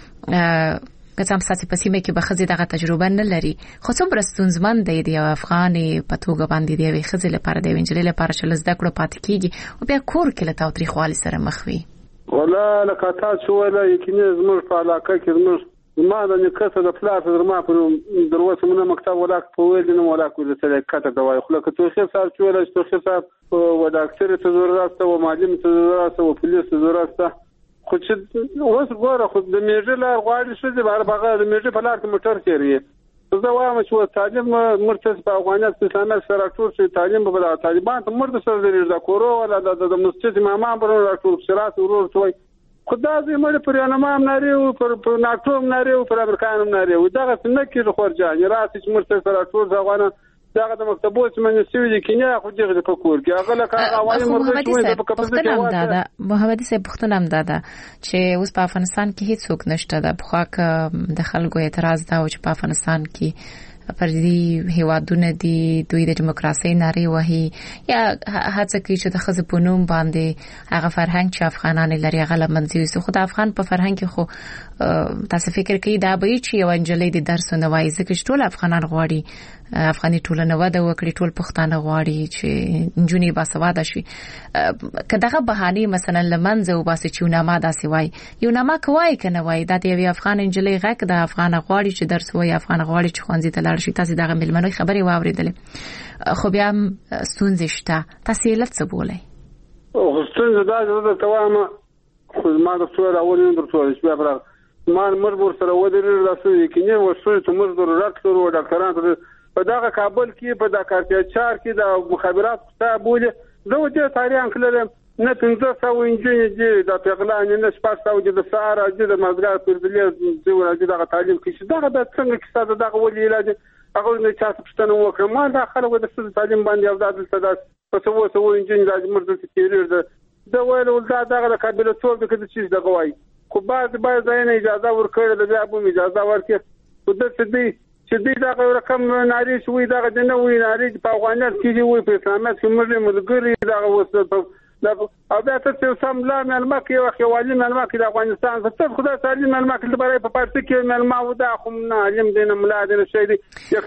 کڅم ساسي پسې مکه به خزي دغه تجربه نه لري خو څومره ستونزمن دی افغاني په توګه باندې دی وي خزي لپاره دی وینجلې لپاره چې لزده کړو پات کیږي او بیا کور کې له تاوتریخوالي سره مخ وي ولا لکه تاسو ولا یقیني زموږ په علاقه کې زموږ ما د نکته د پلاس درما په دروازه مونږ مکتب ولا په ویل نه ولا کوم څه کته دوای خو لکه توخي صاحب چې ولا توخي صاحب و ډاکټر ته ضرورت او معلم ته ضرورت او پولیس ته ضرورت خو چې اوس ګوره خو د میږي لار غواړي ښځې بغه د میږي په لار کې موټر تېروي. زه وایم چې تعلیم مرتض په افغانیت په اسلامي سره ټول شي تعلیم به طالبان ته مرتض سره لري د کورو ولا د مسجد امامان پر ټول شرات ورور توي خدای دې مړ پر انمام ناري او پر ناټوم ناري او پر امریکانم ناري او دغه څنګه کې خورجان راتې چې مرتض سره ټول ځوانان دغه د مکتبو چې من سوي دي کینیا خو دغه په کور کې هغه لکه اوایي مرتض په کپسته کې محمد صاحب پښتون هم دادا چې اوس په افغانستان کې هیڅ څوک نشته د بخواک د خلکو اعتراض دا او چې په افغانستان کې پر دې هیوادونه دي دوی د دیموکراسي ناري وهي یا هڅه کوي چې د خزه په نوم باندې هغه فرهنګ چې افغانان لري هغه لمنځي وي خو د افغان په فرهنګ کې خو تاسو فکر کوي دا به چې یو انجلۍ د درس نه وایي ځکه ټول افغانان غواړي افغاني ټولنه وده وکړي ټول پښتانه غواړي چې انجونی باسواده شي کداغه بهانه مثلا لمنځه او باسي چې نامه داسي وای یو نامه کوي کنه وای د دې افغان انجلۍ غک د افغان غواړي چې درس وای افغان غواړي چې خوانځي ته لاړ شي تاسو دغه ملمنوي خبري واوریدلې خو بیا ستونزې شته تاسو یې لڅ بولای او ستونزه دا د توامه خو ما د څو راولین درته چې بیا ما مربور سره ودرې راسو یقیني وسو ته موږ ضرورت لرو ډاکټرانو په دغه کابل کې په د کارتیچار کې د مخابرات کتاب بوله زه د تاریخ کلم نه 1500 انجینر دي د پیغلان نه 600 د سهار د مازګار پر دلیز د ورځې دغه تعلیم کې دغه د څنګه کې ساده دغه ولې علاج هغه نه چا پښتنه وکړه ما د خلکو د تعلیم باندې او د صداقت په څو انجینر د مرزه تیریر د ویل دغه د قابلیت څو د کده چیز دغه وای خو بعد ځای اجازه ورکړه د بیا به اجازه ورکړه په دې چې دې دا رقم ناري شوې دا د نوې ناري په افغانیت کې دی وي په اسلامت کې موږ ملګری دا وسه او بیا ته سم لا ملمکه او خوالي ملمکه د افغانستان ته خدای تعالی ملمکه د برای په پارتي کې ملما و دا خو نه علم دین ملادن شي دي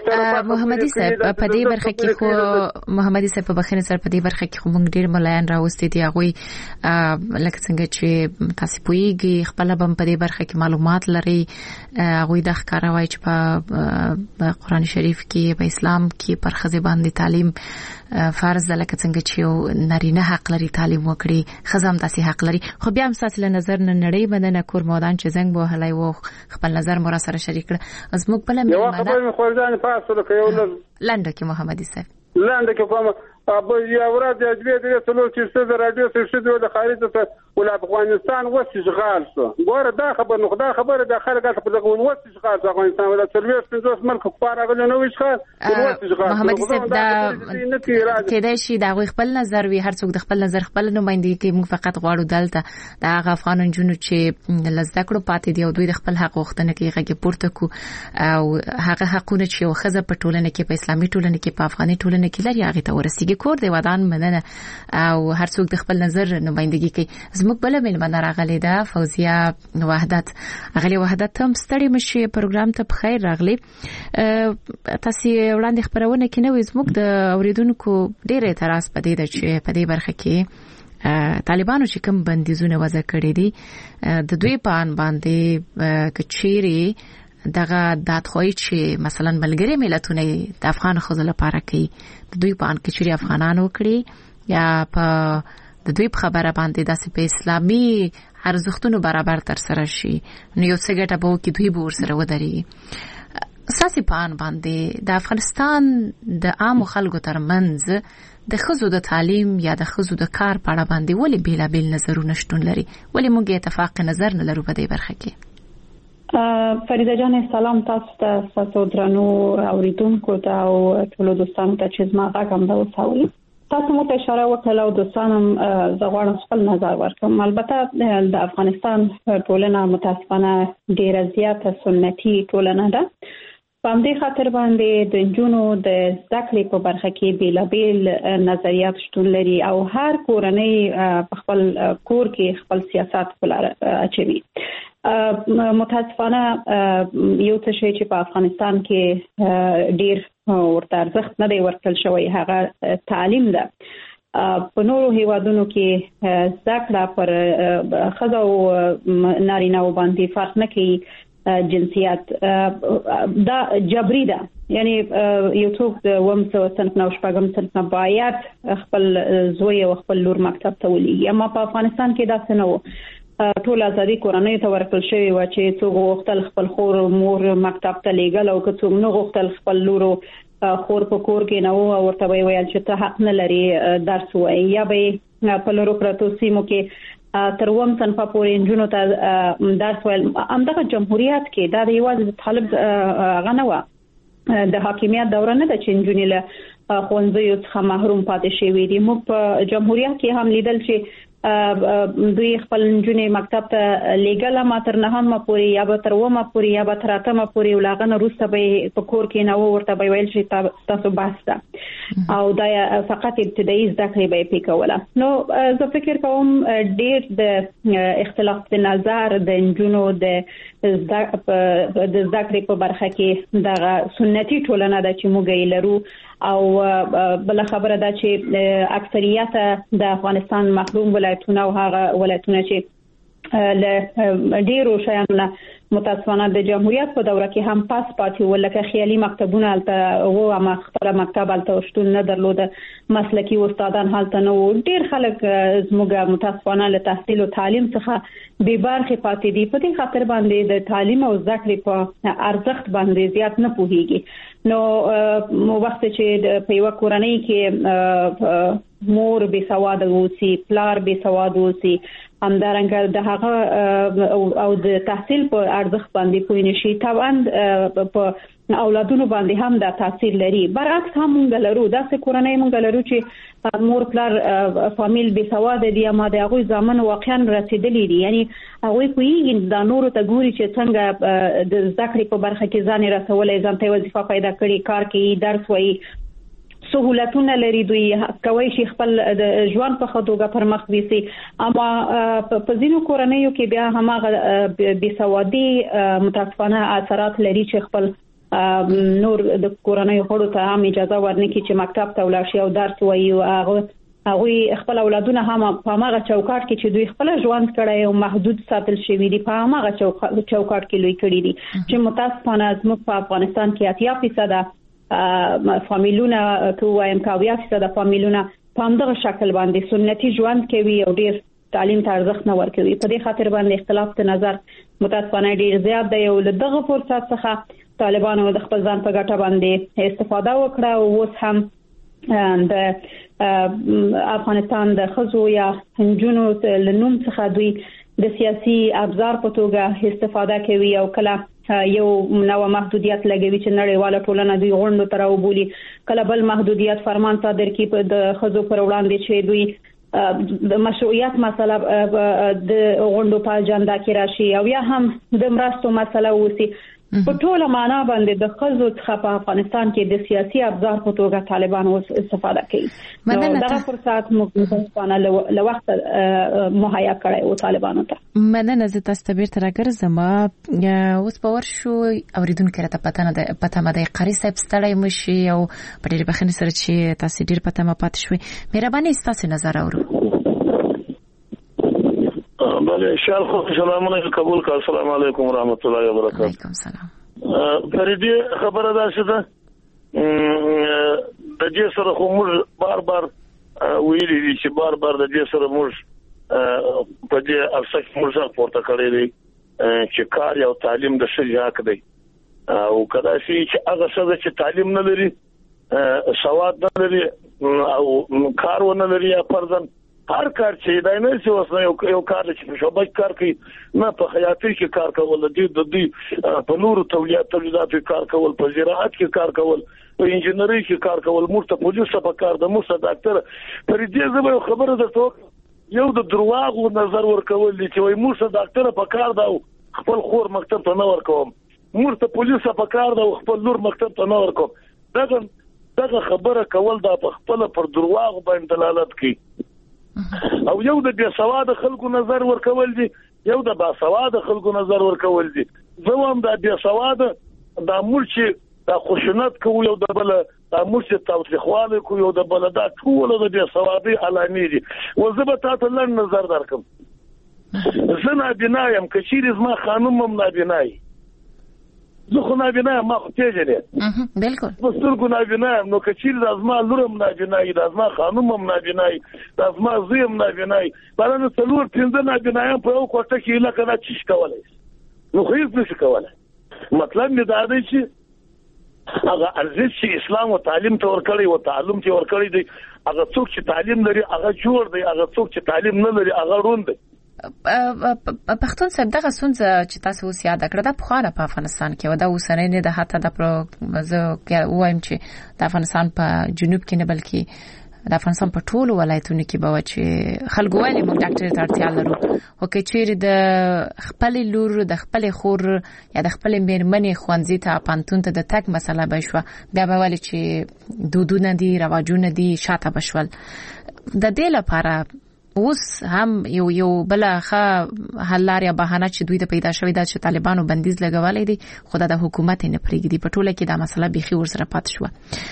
محمدي صاحب په دې برخه کې خو محمدي صاحب په بخښنه سره په دې برخه کې خو موږ ډیر ملایان راوستي دي هغه لکه څنګه چې تاسو پوېږي خپل بم په دې برخه کې معلومات لري هغه د ښکاروي چې په قرآن شریف کې په اسلام کې پر خزه باندې تعلیم فرض ده لکه څنګه چې نارینه حق لري تعلیم وکړي خزم داسې حق لري خو بیا هم سات له نظر نه نړۍ باندې کور مودان چې زنګ به هلای وو خپل نظر مو را سره شریک کړ از موږ بل یو خبر مې خوردان فاصله کوي لنډه کې محمدي صاحب لنډه کې کوم ابو یا ورځ د اجبه د ټولو چې د رادیو سره د خارج ته ول افغانستان وس اشغال شو ګوره دا خبر نو خدای خبره د خلک په دغه وس اشغال افغانستان ولا سرویس پنځوس ملک کفار غل نو اشغال وس اشغال محمد صاحب دا کېدای شي دا خپل نظر وي هر څوک د خپل نظر خپل نمائندګي کوي موږ فقط غواړو دلته دا افغان جنونو چې لزدکړو پاتې دي او دوی د خپل حق غوښتنه کوي هغه پورته کو او هغه حقونه چې یو خزه په ټولنه کې په اسلامي ټولنه کې په افغاني ټولنه کې لري هغه ته ورسیږي کور دی ودان مننه او هر څوک د خپل نظر نمائندګي کوي زموږ بل ملمنه راغلي ده فوزیه وحدت اغلی وحدت هم ستړي مشي پروګرام ته بخیر راغلي تاسو وړاندې خبرونه کې نو زموږ د اوریدونکو ډېر اعتراض پدې ده چې په دې برخه کې طالبانو چې کوم بندیزونه وضع کړی دي د دوی په ان باندې کچيري دغه دادخوي چې مثلا ملګری ملتونه د افغان خزل لپاره کوي د دوی په ان کې چې افغانانو کړی یا په د دوی په خبره باندې داسې په اسلامي ارزښتونو برابر تر سره شي نو یو څه ګټه به کې دوی به ورسره ودرېږي ساسي پان باندې د افغانستان د عام خلکو ترمنځ د خزو د تعلیم یا د خزو د کار په اړه باندې ولې بیلابیل نظرونه شتون لري ولې موږ اتفاق نظر نه لرو په دې برخه کې فریده جان سلام تاسو ته درنو اوریدونکو ته او ټول دوستانو ته چې زما غږ هم دا وساوي تاسو مو ته اشاره وکړه او دوستانم زغوړم خپل نظر ورکوم البته د افغانستان ټولنه متاسفانه ډیره زیاته سنتي ټولنه ده په همدې خاطر باندې د جنونو د ذکر په برخه کې بیلابیل نظریات شتون لري او هر کورنۍ په خپل کور کې خپل سیاست کولای اچوي متاسفانه یو څه شی چې په افغانستان کې ډیر ورته ارزښت نه دی ورکړل شوی هغه تعلیم ده په نورو هیوادونو کې ذکر پر خزو نارینه باندې فرق نه کوي جنسیت دا جبري ده یعنی یو څوک د ومسو صنف نو شپږم صنف نه باید خپل زوی او خپل لور مکتب ته ولېږي اما په افغانستان کې دا څه نه و ټول ازادي کورنۍ ته ورکړل شوی و چې څوک غوښتل خپل خور مور مکتب ته لیږل او څوک نه غوښتل خپل لور خور په کور کې نه و ورته ویل چې ته حق نه لري درس وایي یا به په لورو پرتو سیمو کې تر وم صنف پورې انجونو ته درس ویل. همدغه جمهوریت کې دا د یوازې طالب غنه و د حاکمیت دوره نه ده چې انجونې له خوندزیو څخه محروم پاتې شوي دي. موږ په جمهوریت کې هم لیدل چې دوی خپل نجونې مکتب ته لیږل ما تر 9مه پورې یا به تر 10مه پورې یا به تر 8مه پورې ولاغنه روسته به په کور کې نه ورته به ویل چې تاسو باسته او دا فقط ابتدایي زده کړې به پکوله. نو زه فکر کوم ډېر د اختلاف د نظر د نجونو د زده کړې په برخه کې د سنتي ټولنه د چې موږ یې لرو او بل خبره ده چې اکثریت د افغانستان محروم ولایتونه او هغه ولایتونه چې له ډیرو شیانو متاسفانه د جمهوریت په دوره کې هم پاس پاتې ولکه خیالي مکتبونه الته و ما خپل مکتب الته شتون نه درلود مسلکی استادان هلته نو ډیر خلک زموږ متاسفانه له تحصیل او تعلیم څخه بې برخې پاتې دي. په دې خاطر باندې د تعلیم او زده کړې په ارزښت باندې زیات نه پوهیږي. نو وخت چې په یو کورنۍ کې مور بې سواد اوسي پلار بې سواد اوسي همدارنګه د هغه او د تحصیل په ارزښت باندې پوه نشي طبعا په اولادونو باندې هم دا تاثیر لري. برعکس هم موږ لرو داسې کورنۍ موږ لرو چې مور پلار فامیل بې سواد دي اما د هغه ځامن واقعا رسیدلی دي یعنی هغه کوي دا نور ته ګوري چې څنګه د زده کړې په برخه کې ځان رسولې ځان ته وظیفه پیدا کړي کار کوي درس وایي سہولتونه لري دوی کوي چې خپل د ژوند په خطوګه پر مخ ويسي اما په ځینو کورنیو کې بیا هماغه بې سوادي متاسفانه اثرات لري چې خپل نور د کورنیو خړو ته هم اجازه ورنکړي چې مکتب ته ولاړ شي او درس وایي او هغه خپل اولادونه هم په هغه چوکاټ کې چې دوی خپل ژوند کړی او محدود ساتل شوی دي په هغه چوکاټ کې لوی کړی دي چې متاسفانه زموږ په افغانستان کې 80% فامیلونه تو وایم 80% فامیلونه په همدغه شکل باندې سنتي ژوند کوي او ډیر تعلیم ته ارزښت نه ورکوي. په دې خاطر باندې اختلاف د نظر متاسفانه ډیر زیات دی او دغه فرصت څخه طالبانو د خپل ځان په ګټه باندې استفاده وکړه او اوس هم د افغانستان د خزو یا هنجونو لنوم څخه دوی د سیاسي ابزار په توګه استفاده کوي او کله یو نو محدودیت لګوي چې نړیواله ټولنه دوی غونډو تر او بولی کله بل محدودیت فرمان صادر کی په د خزو پر وړاندې چې دوی د مشروعیت مسله د غونډو په اجنډا کې راشي او یا هم د مرستو مسله وسی په ټوله معنا باندې د خزو څخه په افغانستان کې د سیاسي ابزار په توګه طالبان اوس استفاده کوي. دا فرصت متاسفانه له وخت مهیا کړی او طالبانو ته مننه زه تاسو ته بیرته راګرځم اوس په ورشو اوریدونکو راته پته مده قاری صاحب ستړی مشي او په ډېر بخښنې سره چې تاسو ډېر پته ما پات شوي مهرباني تاسو نظر اورو. بله شال سلام علیکم قبول کا السلام علیکم ورحمۃ اللہ وبرکاتہ. وعلیکم السلام. فریدی خبره ده چې د دې سره خو موږ بار ویلي دي چې بار د دې سره موږ په دې ارسک موږ پورته کړی دی چې کار او تعلیم د شې حق دی او کله چې هغه څه چې تعلیم نه لري سواد نه لري او کار ونه لري یا پردن هر کار چې دا نه چې وسنه یو کار چې په شوبای کار کوي نه په خیاطۍ کې کار کول دي د دې په نورو تولیدات کار کول په زراعت کې کار کول په انجنیری کې کار کول مرته پولیس په کار د مرته ډاکټر پر دې زموږ خبره درته یو د درواغو نظر ورکول دي چې وای مرته ډاکټر په کار دا خپل خور مکتب ته نه ورکوم مرته پولیس په کار دا خپل لور مکتب ته نه ورکوم دغه خبره کول دا په خپل پر درواغ باندې دلالت کوي او یو د بیا سواد خلکو نظر ورکول دي یو د با سواد خلکو نظر ورکول دي زوام د بیا سواد د مرچ د خشونت کول او د بل د مرچ توثیقواله کو یو د بل د ټول د بیا سوادي علامې دي وزبه تاسو لن نظر درکم زنا بنایم کچیر زما خانم هم نه بنای زه خو نابینا ما خو پیژنې بالکل سترګو نابینا نو کچیر د ازما لورم نابینا د ازما خانوم هم نابینا د ازما زوی هم نابینا بلنه څلور پنځه نابینا په یو کوټه کې لکه دا چیش کولای نو خو هیڅ نشي کولای مطلب مې دا دی چې هغه ارزښت چې اسلام او تعلیم ته ورکړی او تعلم ته ورکړی دی هغه څوک چې تعلیم لري هغه جوړ دی هغه څوک چې تعلیم نه لري هغه روند دی پښتون صاحب دغه ستونزه چې تاسو اوس یاد کړه د پخوانه په افغانستان کې و دا اوسنۍ نه د حتی د زه وایم چې د افغانستان په جنوب کې نه بلکې د افغانستان په ټولو ولایتونو کې به چې خلکو وایي موږ ډاکټر ته اړتیا لرو او کې چیرې د خپل لور د خپل خور یا د خپل میرمنې خوانځي ته پانتون ته د تک مسله به شو بیا به ولې چې دودونه دي رواجونه دي شاته بشول د دې لپاره اوس هم یو بلخه حلار یا بهانه چې دوی د پیدا شوی د طالبانو بندیز لګولې دي خدای د حکومت نه پریږدي په ټوله کې دا مسله بيخي ورسره پات شو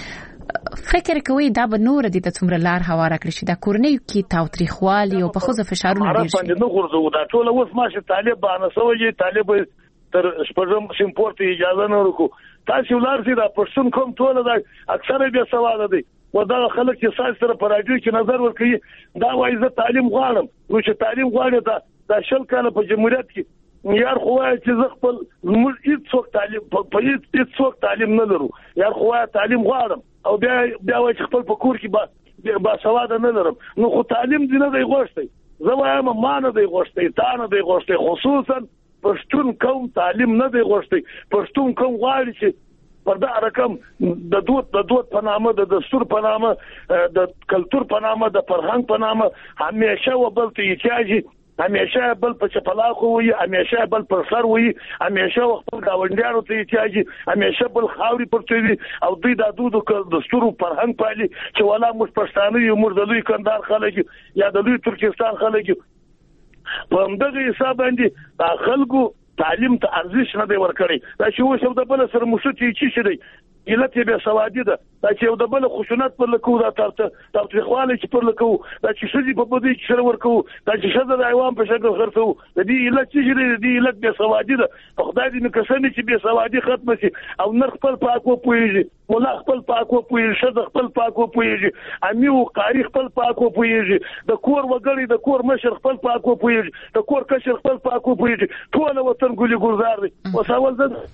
فکر کوي دا به نور دي د څومره لار هواره کړی شي د کورنۍ کې تاوتریخوالي او په خوځه فشارونه ډیر شي باندې نو ورزو دا ټوله اوس ماشه طالب باندې سوې طالب تر شپږم سیمپورت اجازه نه ورکو تاسو ولر سي دا پښتون کوم ټوله دا اکثره به سوال دي ودا خلک چې ساس سره پر راډیو کې نظر ورکړي دا وایي زه تعلیم غواړم نو چې تعلیم غواړي دا شل کاله په جمهوریت کې یار خو چې زه خپل موږ هیڅ تعلیم په هیڅ تعلیم نه لرو یار خو تعلیم غواړم او بیا وایي چې خپل په کور کې با سواد نه لرم نو خو تعلیم دې نه دی غوښتي زه وایم ما نه دی غوښتي تا نه دی غوښتي خصوصا پښتون قوم تعلیم نه دی غوښتي پښتون قوم غواړي چې پر دا رقم د دوت په نامه د دستور په نامه د کلچر په نامه د فرهنګ په نامه همیشه وبل ته احتیاجي همیشه بل په چپلاخو وي همیشه بل پر سر وي همیشه خپل گاونډیانو ته احتیاجي همیشه بل خاوري پرتوي او دوی د دستور فرهنګ پالي چې ولا موږ پښتانه یو موږ د لوی کندهار خلک یا د لوی ترکستان خلک په همدغه حساب باندې خلکو تعلیم ته ارزښت نه دی ورکړی دا چې اوس د بل سره مشوتي چی شي دی علت به سوادي ده دا چې د بل خشونت پر لکو دا تاریخواله چې پر لکو دا چې شذي په بده کې سره ورکو دا چې شذ د حیوان په شکل خرڅو د دې علت چې دی د دې علت به سوادي ده خدای دې نو کسانه چې به سوادي ختم شي او نر خپل پاکو پويږي مولا خپل پاکو پويږي شذ خپل پاکو پويږي امیو قاری خپل پاکو پويږي د کور وګړي د کور مشر خپل پاکو پويږي د کور کشر خپل پاکو پويږي ټول وطن ګلي ګلزار دي وساول زه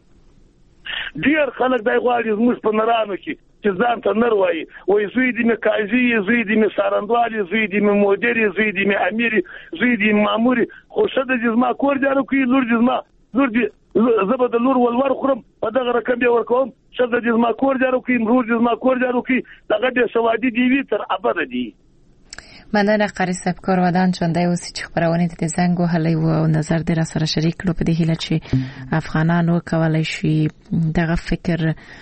ډیر خلک دای غواړي زموږ په نرانو کې چې ځان ته نر وایي وای زوی دې مې قاضي زوی دې مې سارندوالي زوی دې مې مدیر زوی دې مې امیر زوی دې مامور خو شته د ما کور جارو کې لور دې لور دې زبد لور ولور خرم په دغه رقم به ورکوم شته دې ما کور جارو کې مرور دې ما کور جارو کې دغه دې سوادي دی وی تر ابد دی مننه قاری صاحب کارودان چونده اوس چې خبرونه د زنګ وهلې او نظر در سره شریک کړو په دې هیله چې افغانانو کولای شي دغه فکر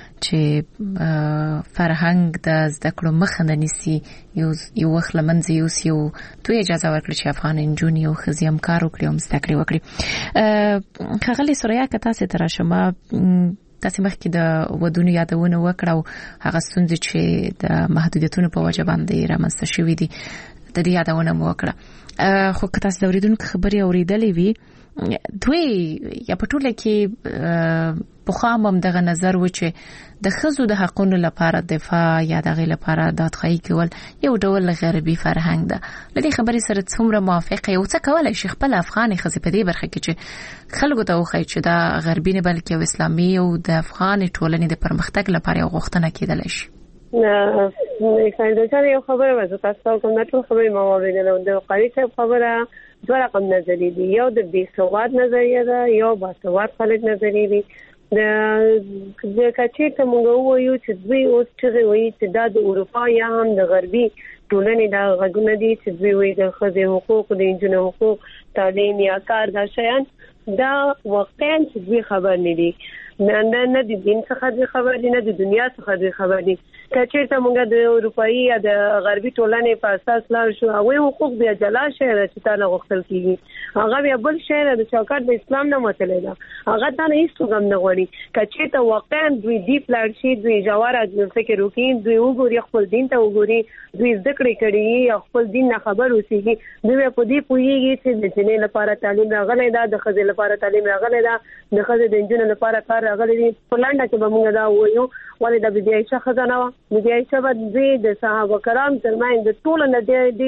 چې فرهنګ د زده کړو مخه نه نیسي یو وخت لمنځي یو تو اجازه ورکړي چې افغان انجونی او خزیم کار وکړي او زده کړې وکړي خغلی سوریا کته ستاره شمه تاسو مخکې د ودونو یادونه وکړو هغه ستونزې چې د محدودیتونو په وجه باندې رامنځته شوې دي د دې یادونه مو وکړه خو که تاسو د اوریدونکو خبرې اوریدلې وي دوی یا په ټوله کې په خامم دغه نظر و چې د خزو د حقونو لپاره دفاع یا دغه لپاره دادخواهی کول یو ډول غربي فرهنګ ده لدې خبرې سره څومره موافقه یو څه کولای شي خپل افغاني خزې په دې برخه کې چې خلکو ته وخی چې دا غربي نه بلکې اسلامي او د افغان ټولنې د پرمختګ لپاره یو غوښتنه کېدلی شي نه یو خبره وځه تاسو کوم ټول خبرې ما واوریدل د قاری صاحب خبره دوه رقم نظریه دي یو د بیسواد نظریه ده یو باسواد خلک نظریه دي د کچې ته موږ وایو چې دوی اوس چې وایي چې د اروپا یا هم د غربي ټولنې د غږونه دي چې دوی وایي د ښځې حقوق د انجونو حقوق تعلیم یا کار دا شیان دا واقعا چې دوی خبر نه دي نه د دین څخه خبر دي نه د دنیا څخه خبر دي کچې ته موږ د اروپאי یا د غربي ټولنې په اساس لا شو هغه حقوق بیا جلا شي چې تا نه غوښتل کیږي هغه بیا بل شی د چوکاټ د اسلام نه متل ده هغه ته نه هیڅ کوم نه غوړي کچې ته واقعا دوی دی پلان شي دوی جواره فکر وکړي دوی وګوري خپل دین ته وګوري دوی ذکر کړي یا خپل دین نه خبر اوسېږي دوی په دې پوهیږي چې د جنې لپاره تعلیم راغلی ده د ښځې لپاره تعلیم راغلی ده د ښځې د انجونو لپاره کار بار غلي په لنډه کې به موږ دا وایو ولې د بي بي عائشہ خزانه وا بي بي عائشہ د صحابه کرام ترمن د ټول نه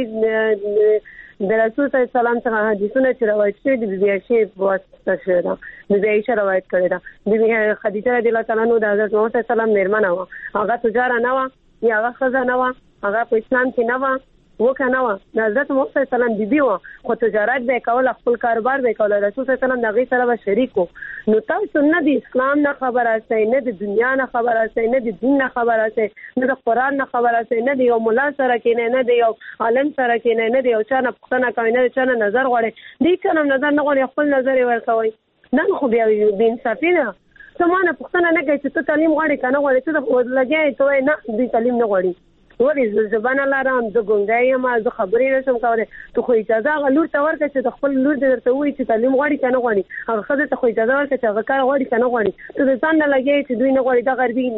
د رسول صلی الله علیه وسلم څخه حدیثونه چې روایت شوي د بي بي عائشہ په واسطه شوی دا بي بي عائشہ روایت کړی دا بي بي خدیجه رضی الله تعالی عنها د حضرت محمد صلی الله علیه وسلم میرمن و هغه تجار نه و یا هغه خزانه و هغه په اسلام کې نه و وکنه و حضرت محمد صلی الله علیه وسلم بیبي و خو تجارت به کول خپل کاروبار به کول رسول صلی الله علیه وسلم دغه سره به شریکو نو تاسو نه د اسلام نه خبر اسئ نه د دنیا نه خبر اسئ نه د دین نه خبر اسئ نه د قران نه خبر اسئ نه د یو مولا سره کې نه د یو عالم سره کې نه د یو چا نه پښتنه کوي نه چا نه نظر غواړي دې چا نه نظر نه غواړي خپل نظر ورکوي نن خو بیا بے انصافي نه سمانه پښتنه نه کوي چې ته تعلیم غواړي کنه غواړي ته د لګي ته نه دې تعلیم نه غواړي ورې زبانه لارم د ګونګای ما د خبرې رسم کوله ته خو اجازه غلور ته ورکړه چې د خپل لور درته وایي چې تعلیم غواړي کنه غواړي هغه خزه ته خو اجازه ورکړه چې هغه کار غواړي کنه غواړي ته د ځان نه لګي چې دوی نه غواړي د غربي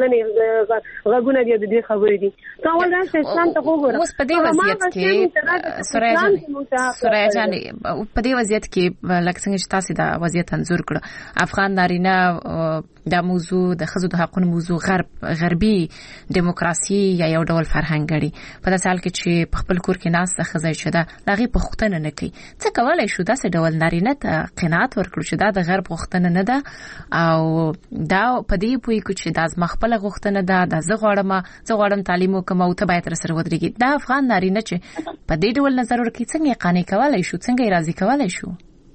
ټولنې غوونه دي د دې خبرې دي څنګه دا چې اسلام ته وګوره اوس په دې وضعیت کې سوریا جان په دې وضعیت کې لکه څنګه چې تاسو دا وضعیت انځور کړ افغان نارینه د موضوع د خزو د حقوقو موضوع غربي دیموکراسي یا یو ډول فرهنګ غړي په داسې حال کې چې په خپل کور کې ناس خزای شوه لغه په خوښتنه نه کوي څه کولای شو داسې ډول نارینه ته قناعت ورکړو چې دا د غرب غوښتنه نه ده او دا په دې پوي چې دا زما خپل غوښتنه ده د زه غواړم تعلیم وکم او ته باید تر سره ودرېږي دا افغان نارینه چې په دې ډول نظر ورکړي څنګه قانع کولای شو څنګه راضي کولای شو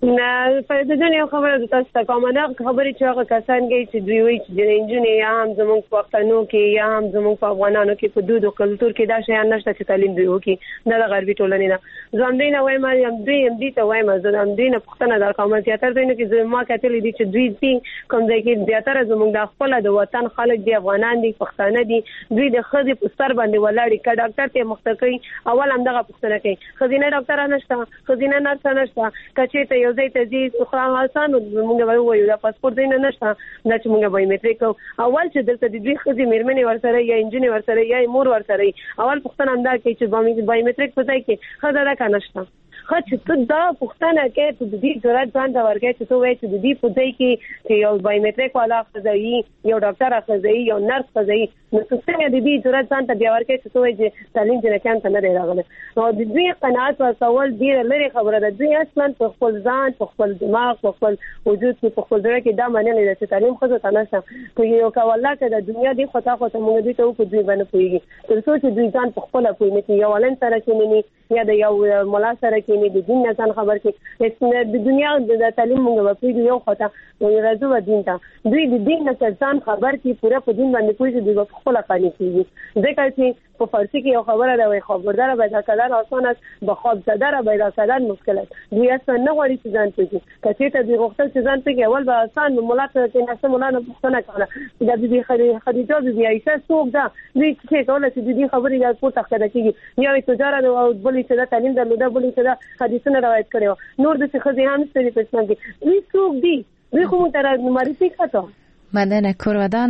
نه فرید جان یو خبره د تاسو ته کوم نه خبرې چې هغه کسان کوي چې دوی وایي چې د انجونې یا هم زموږ په پښتنو کې یا هم زموږ په افغانانو کې په دود او کلچر کې دا شی نشته چې تعلیم دی وکي د غربي ټولنې نه ځاندې نه وایم یم دې ته وایم زم دې نه پښتنه د کومه تیاتر دی نه کې ما کتل دي چې دوی دې کوم ځای کې زیاتره زموږ د خپل د وطن خلک دی افغانان دي پښتانه دي دوی د خزي په سر باندې ولاړی ک ډاکټر ته مختکې اول هم دغه پښتنه کوي خزینه ډاکټر نشته خزینه نرس نشته کچې ته یو ځای ته دي خو آسان موږ وایو دا پاسپورت دی نه نشته دا چې موږ بایومټریک اول چې دلته د دوی خزي میرمنې ورسره یا انجینر ورسره یا مور ورسره اول پښتنه هم دا کوي چې بایومټریک په ځای کې خزه دا کنهشته خو چې ته دا پښتنه کې ته د دې ضرورت ځان دا ورګه چې ته وایې چې د دې په ځای کې یو بایومټریک والا خزایي یو ډاکټر خزایي یو نرس خزایي نو څنګه د دې ضرورت ځان ته بیا ورګه چې ته وایې چې تعلیم دې نه ته نه راغله نو د دې قناعت ورکول ډیر لري خبره ده دوی اصلا په خپل ځان په خپل دماغ په خپل وجود کې په خپل ځای کې دا منل دي چې تعلیم خو ته نشته په یو کاوله کې د دنیا دی خطا خو ته موږ دې ته په دوی باندې پويږي تر څو چې دوی ځان په خپل پوي نه یو ولن سره کې نه یا د یو مولا سره کې نه د دین نه ځان خبر کې د دنیا د تعلیم موږ په یو خطا یو راځو د دین ته دوی د دین نه ځان خبر کې پوره په دین باندې پوي چې دوی په خپل قانون کې ځکه چې په فارسی کې یو خبره ده وي خبردار پیدا کول آسان است به خواب زده پیدا کول مشکل است دوی اصلا نه غواړي چې ځان پېږي کچې ته دی وخت چې ځان پېږي اول به آسان مولات کې نشه مولانا پښتنه کوله دا بي خدیجه بي عائشہ څوک ده دوی چې کوله چې دې خبرې یا پورته کړه کېږي یو تجارت او بلې چې دا تعلیم درلوده بلې چې دا حدیثونه روایت کړو نور د څه خزي هم ستړي پښتنه دي دوی څوک دي دوی کوم تر معرفي کړه مدنه کورودان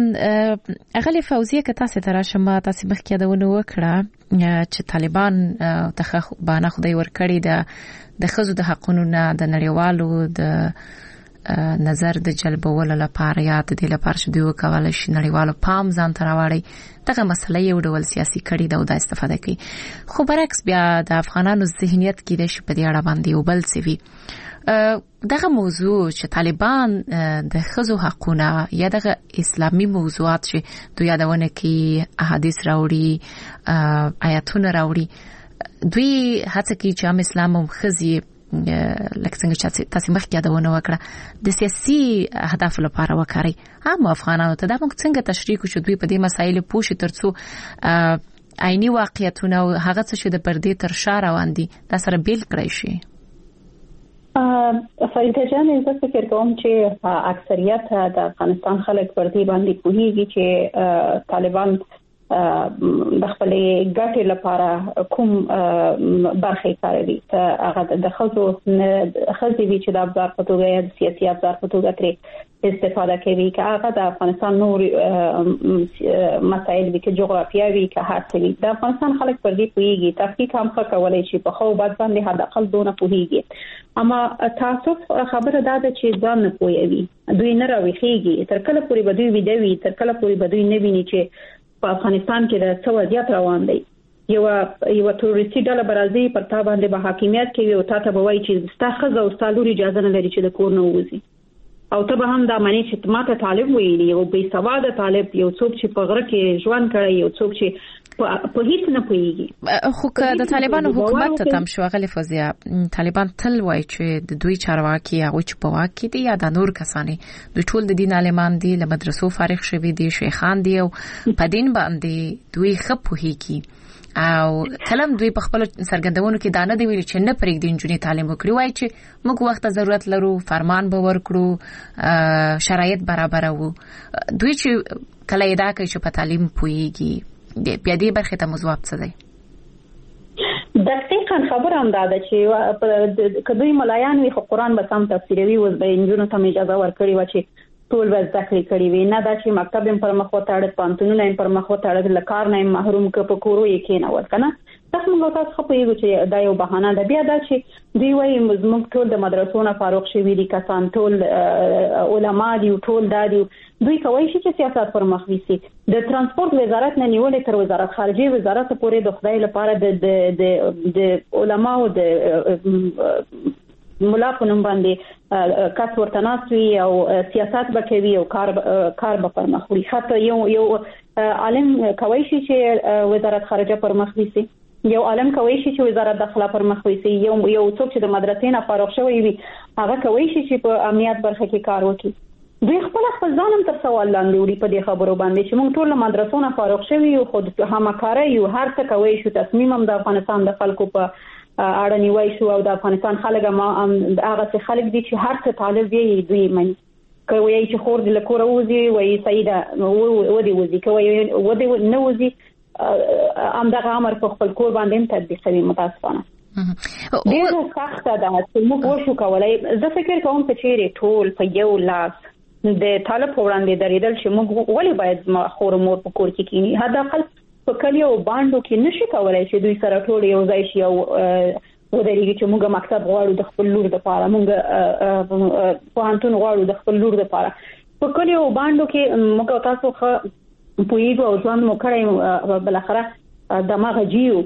اغلی فوزیه که تاسو ته راشم تاسو مخکې یادونه وکړه چې طالبان ته باندې خدای ورکړي د خزو د حقونو نه د نړیوالو د نظر د جلبولو لپاره یا د دې لپاره چې دوی وکولای شي نړیوالو پام ځان ته راوړي دغه مسله یو ډول سیاسي کړي دا د استفاده کوي خو برعکس بیا د افغانانو ذهنیت کې د شپې دی اړه باندې یو بل څه وي دغه موضوع چې طالبان د خزو حقونه یا دغه اسلامي موضوعات چې دوی یادونه کوي احادیث راوړي آیاتونه راوړي دوی هڅه کوي چې اسلام هم خزي لکه څنګه چې تاسو مخکې یادونه وکړه د سیاسي اهداف لپاره وکړي هم افغانانو ته دا موږ څنګه تشریح کوو چې دوی په دې مسایلو پوه شي ترڅو عیني واقعیتونه او هغه څه چې د پردې تر شا روان دي دا سره بیل کړی شي فریده جان زه فکر کوم چې اکثریت د افغانستان خلک پر دې باندې کوهیږي چې طالبان د خپل ګټې لپاره کوم برخه کاروي هغه د خزو وی چې د ابزار په توګه یا سیاسي ابزار په توګه ترې استفاده کوي که هغه د افغانستان نور مسایل کې جغرافیاوي که هر څه د افغانستان خلک پر دې پوهیږي تحقیق هم کولای شي په خو بعد باندې حد اقل دونه پوهیږي اما تاسو خبره ده چې ځان نه پوهیږي دوی نه راويخيږي تر کله پورې به دوی ویدوي تر کله پورې به دوی نه ویني چې په افغانستان کې د څه وضعیت روان دی یو تروریستي ډله برازي پر تا باندې به حاکمیت کوي او تا ته به وایي چې ستا ښځه او ستا لور اجازه نه لري چې د کور نه ووځي او ته به هم دا معنی چې ماته طالب ویلي او بې سواده طالب یو څوک چې په غره کې ژوند کړی یو څوک چې په هیڅ نه پوهیږي خو که د طالبانو حکومت ته تم شو غلې فوزیا طالبان تل وایي چې د دوی چارواکي هغه چې په واک کې دي یا د نور کسانې دوی ټول د دین عالمان دي له مدرسو فارغ شوي دي شیخان دي او په دین باندې دوی ښه پوهیږي او کلم دوی په خپل سرګندونو کې دانه دی ویل چې نه پرېږدي نجونې تعلیم وکړي وای چې موږ وخت ضرورت لرو فرمان به ورکړو شرایط برابرو دوی چې کله ادا کوي چې په تعلیم پوهیږي بیا دې برخه ته مزواب څه دی دقیقاً خبره هم ده چې کدوې ملایان وي خو قرآن به سم تفسیروي وز به انجونو ته اجازه ورکړي و چې ټول به ذکر کړی وي نه دا چې مکتب هم پر مخ وتاړل پانتونونه هم پر مخ وتاړل لکار نه محروم ک په کورو یې کې نه ورکنه تاسو موږ تاسو خو په یو چې دا یو بهانه ده بیا دا چې دوی وايي موږ ټول د مدرسو نه فارغ شوي دي کسان ټول علما دي ټول دادي دوی کوي چې سیاست پر مخ ويسي د ترانسپورت وزارت نه نیولې تر وزارت خارجه وزارت پورې د خدای لپاره د علما او د مولا په نوم باندې کس ورته ناسوي او سیاست به کوي او کار به پر مخ وړي حتی یو عالم کوي چې وزارت خارجه پر مخ ويسي یو عالم کوي چې وزارت داخله پر مخ ويسي یو څوک چې د مدرسې نه فارغ شوی وي هغه کوي چې په امنیت برخه کې کار وکړي دوی خپل ځانم تر سوال لاندې وړي په دې خبرو باندې چې موږ ټول مدرسو نه فارغ شوی یو خود همکاري یو هر څه کوي شو تصمیم هم د افغانستان د خلکو په اړه نیوي شو او د افغانستان خلک ما هغه څه خلک دي چې هر څه طالب وي دوی مني کوي چې خور د لکور وځي وایي سیده ودی وځي کوي ودی نه وځي امدغه امر په خپل کور باندې تطبیقوي متاسفانه ډېر سخت ده چې موږ وشو کولای زه فکر کوم چې ټول په یو لاس د طالب وړاندې درېدل چې موږ ولې باید خور مور په کور کې کینی حد اقل په کلیو باندې کې نشي کولای چې دوی سره ټول یو ځای شي او ودرېږي چې موږ مکتب غواړو د خپل لور لپاره موږ پوهنتون غواړو د خپل لور لپاره په کلیو باندې کې موږ تاسو خو پویګو او ځوان مو کړی بل اخره دماغ جیو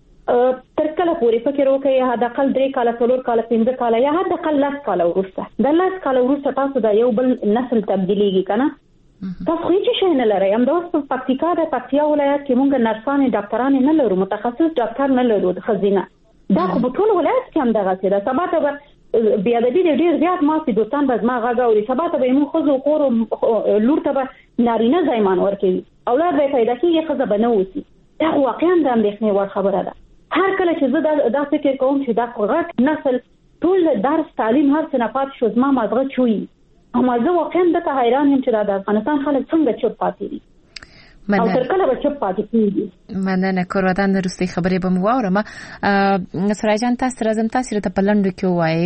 تر کله پورې فکر وکړئ حد اقل 3 کال 4 کال 5 کال یا حد اقل 10 کال ورسته د 10 کال ورسته تاسو دا یو بل نسل تبدیلیږي کنه تاسو هیڅ شي نه لرئ هم د پکتیکا د پکتیا ولایت کې موږ نرسانې ډاکټران نه لرو متخصص ډاکټر نه لرو د خزینه دا خو په ټول ولایت کې هم دغه څه ده سبا ته بیا د دې ډیر زیات ماسي دوستان به ما غاګاوري سبا ته به موږ خو کور لور ته به نارینه ځایمان ورکوي اولاد به پیدا کیږي خزه بنه وسی دا واقعا د اندېښنې وړ خبره ده هر کله چې زه دا فکر کوم چې دا غټ نسل ټول درس تعلیم هر څه نه پات شو زما مازغه چوي اما زه واقعا د حیران یم چې د افغانستان خلک څنګه چوپ پاتې دي او تر کله به چوپ پاتې کیږي مننه کورودان وروستي خبرې به مو واورم سرای جان تاسو راځم تاسو ته په لندو کې وایي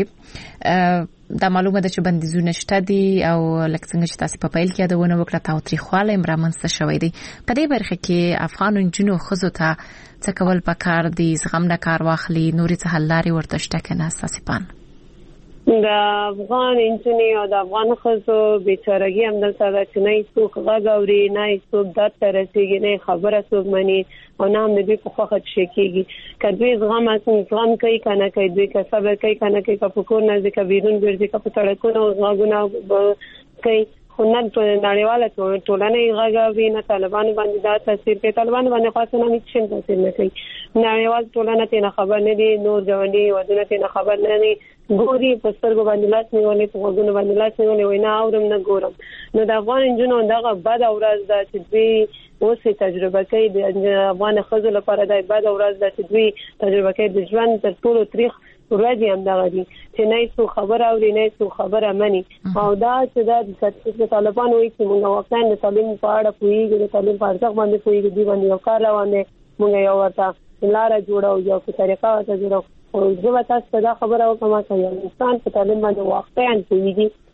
دا معلومه ده چې بندیزونه شته دي او لکه څنګه چې تاسو په پیل کې یادونه وکړه تاوتریخواله امرامنځته شوی دی په دې برخه کې افغان انجونو خزو ته څه کول پکار دي زغم نه کار واخلي نورې څه حل لارې ورته شته کنه اساسي پان د افغان انجونی او د افغان خزو بیچارهګي هم دلته ده چې نه څوک غاګوري نه څوک د ترسيږي نه خبره څوک مني او نه هم دې په خوخه شکیږي کدوې زغم کوي کنه کوي دوی که صبر کوي کنه کوي په کور نه ځکه بیرون ګرځي په سړکونو غاګونه کوي خو نه نړیواله ټولنه غاګوي نه طالبان باندې دا تاثیر کوي طالبان باندې خاصه نه هیڅ تاثیر نه کوي نړیوال ټولنه ته خبر نه دي نور ځواني ودونه ته خبر نه دي ګوري په سترګو باندې لاس نیولې په وګونو باندې لاس نیولې وینا اورم نه ګورم نو د افغان انجونو دغه بد اورز ده چې دوی اوسې تجربه کوي د افغان خزو لپاره د بد اورز ده چې دوی تجربه کوي د ژوند تر ټولو تاریخ ورځي هم دغه دي چې نه څو خبر اوري نه څو خبره مني او دا چې د طالبان وایي چې موږ واقعا د تعلیم په اړه پوهیږو د تعلیم په ارزښت باندې پوهیږو دی باندې یو کار روان دی موږ یو ورته لاره جوړو یو طریقه ورته جوړو او زه تاسو ته دا خبره وکم چې انسان په تعلیم باندې واقعا پوهیږي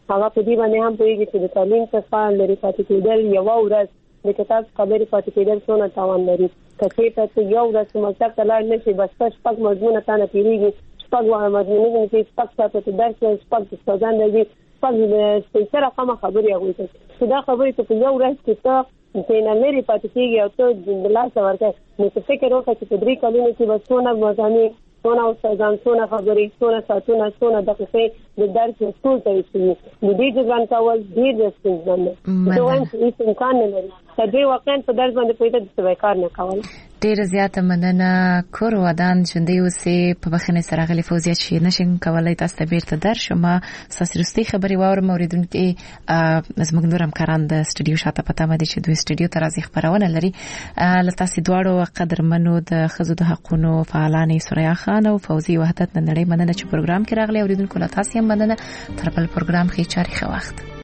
هغه په دې باندې هم پوهیږي چې د تعلیم څخه لري پاتې کېدل یو ورځ د کتاب خبرې پاتې کېدل څونه تاوان لري. کله ته یو ورځ مکتب ته لاړ نشي بس شپږ مضمون ته نه تیریږي، شپږ مضمونونه چې شپږ ساعته ته درس شپږ ستاسو دی شپږ د سره کومه خبرې هغه ته دا خبرې ته یو ورځ کې ته نه لري پاتې کېږي او ته د لاس ورکه نو څه فکر وکړه چې په 3 کلونو کې بس څونه مضامین څونه استادان څونه خبرې څونه ساعتونه څونه دقیقې د درس ټول ته شي د دې ځان کول ډیر ستونزمن دی. دوه هیڅ امکان نه لري چې دوی واقعا په درس باندې پوهیږي چې کار نه کول. ډیر زیاته مننه. کور ودان ژوندۍ اوسې. په بخښنې سره غلي فوزیه چې نشم کولای تاسو ته بیرته درشم. ساسرستي خبري واورم اوریدونکو زموږ نور همکاران د استودیو شاته پته مده چې دوی استودیو ته راځي خبرونه لري. لته سي دواړو قدرمنو د خزو د حقونو فعالانې سوریا خان او فوزي وحدت نړۍ مننه چې پروګرام کې راغلي. اوریدونکو له تاسو هم مننه. تر بل پروګرام کې چاري خو وخت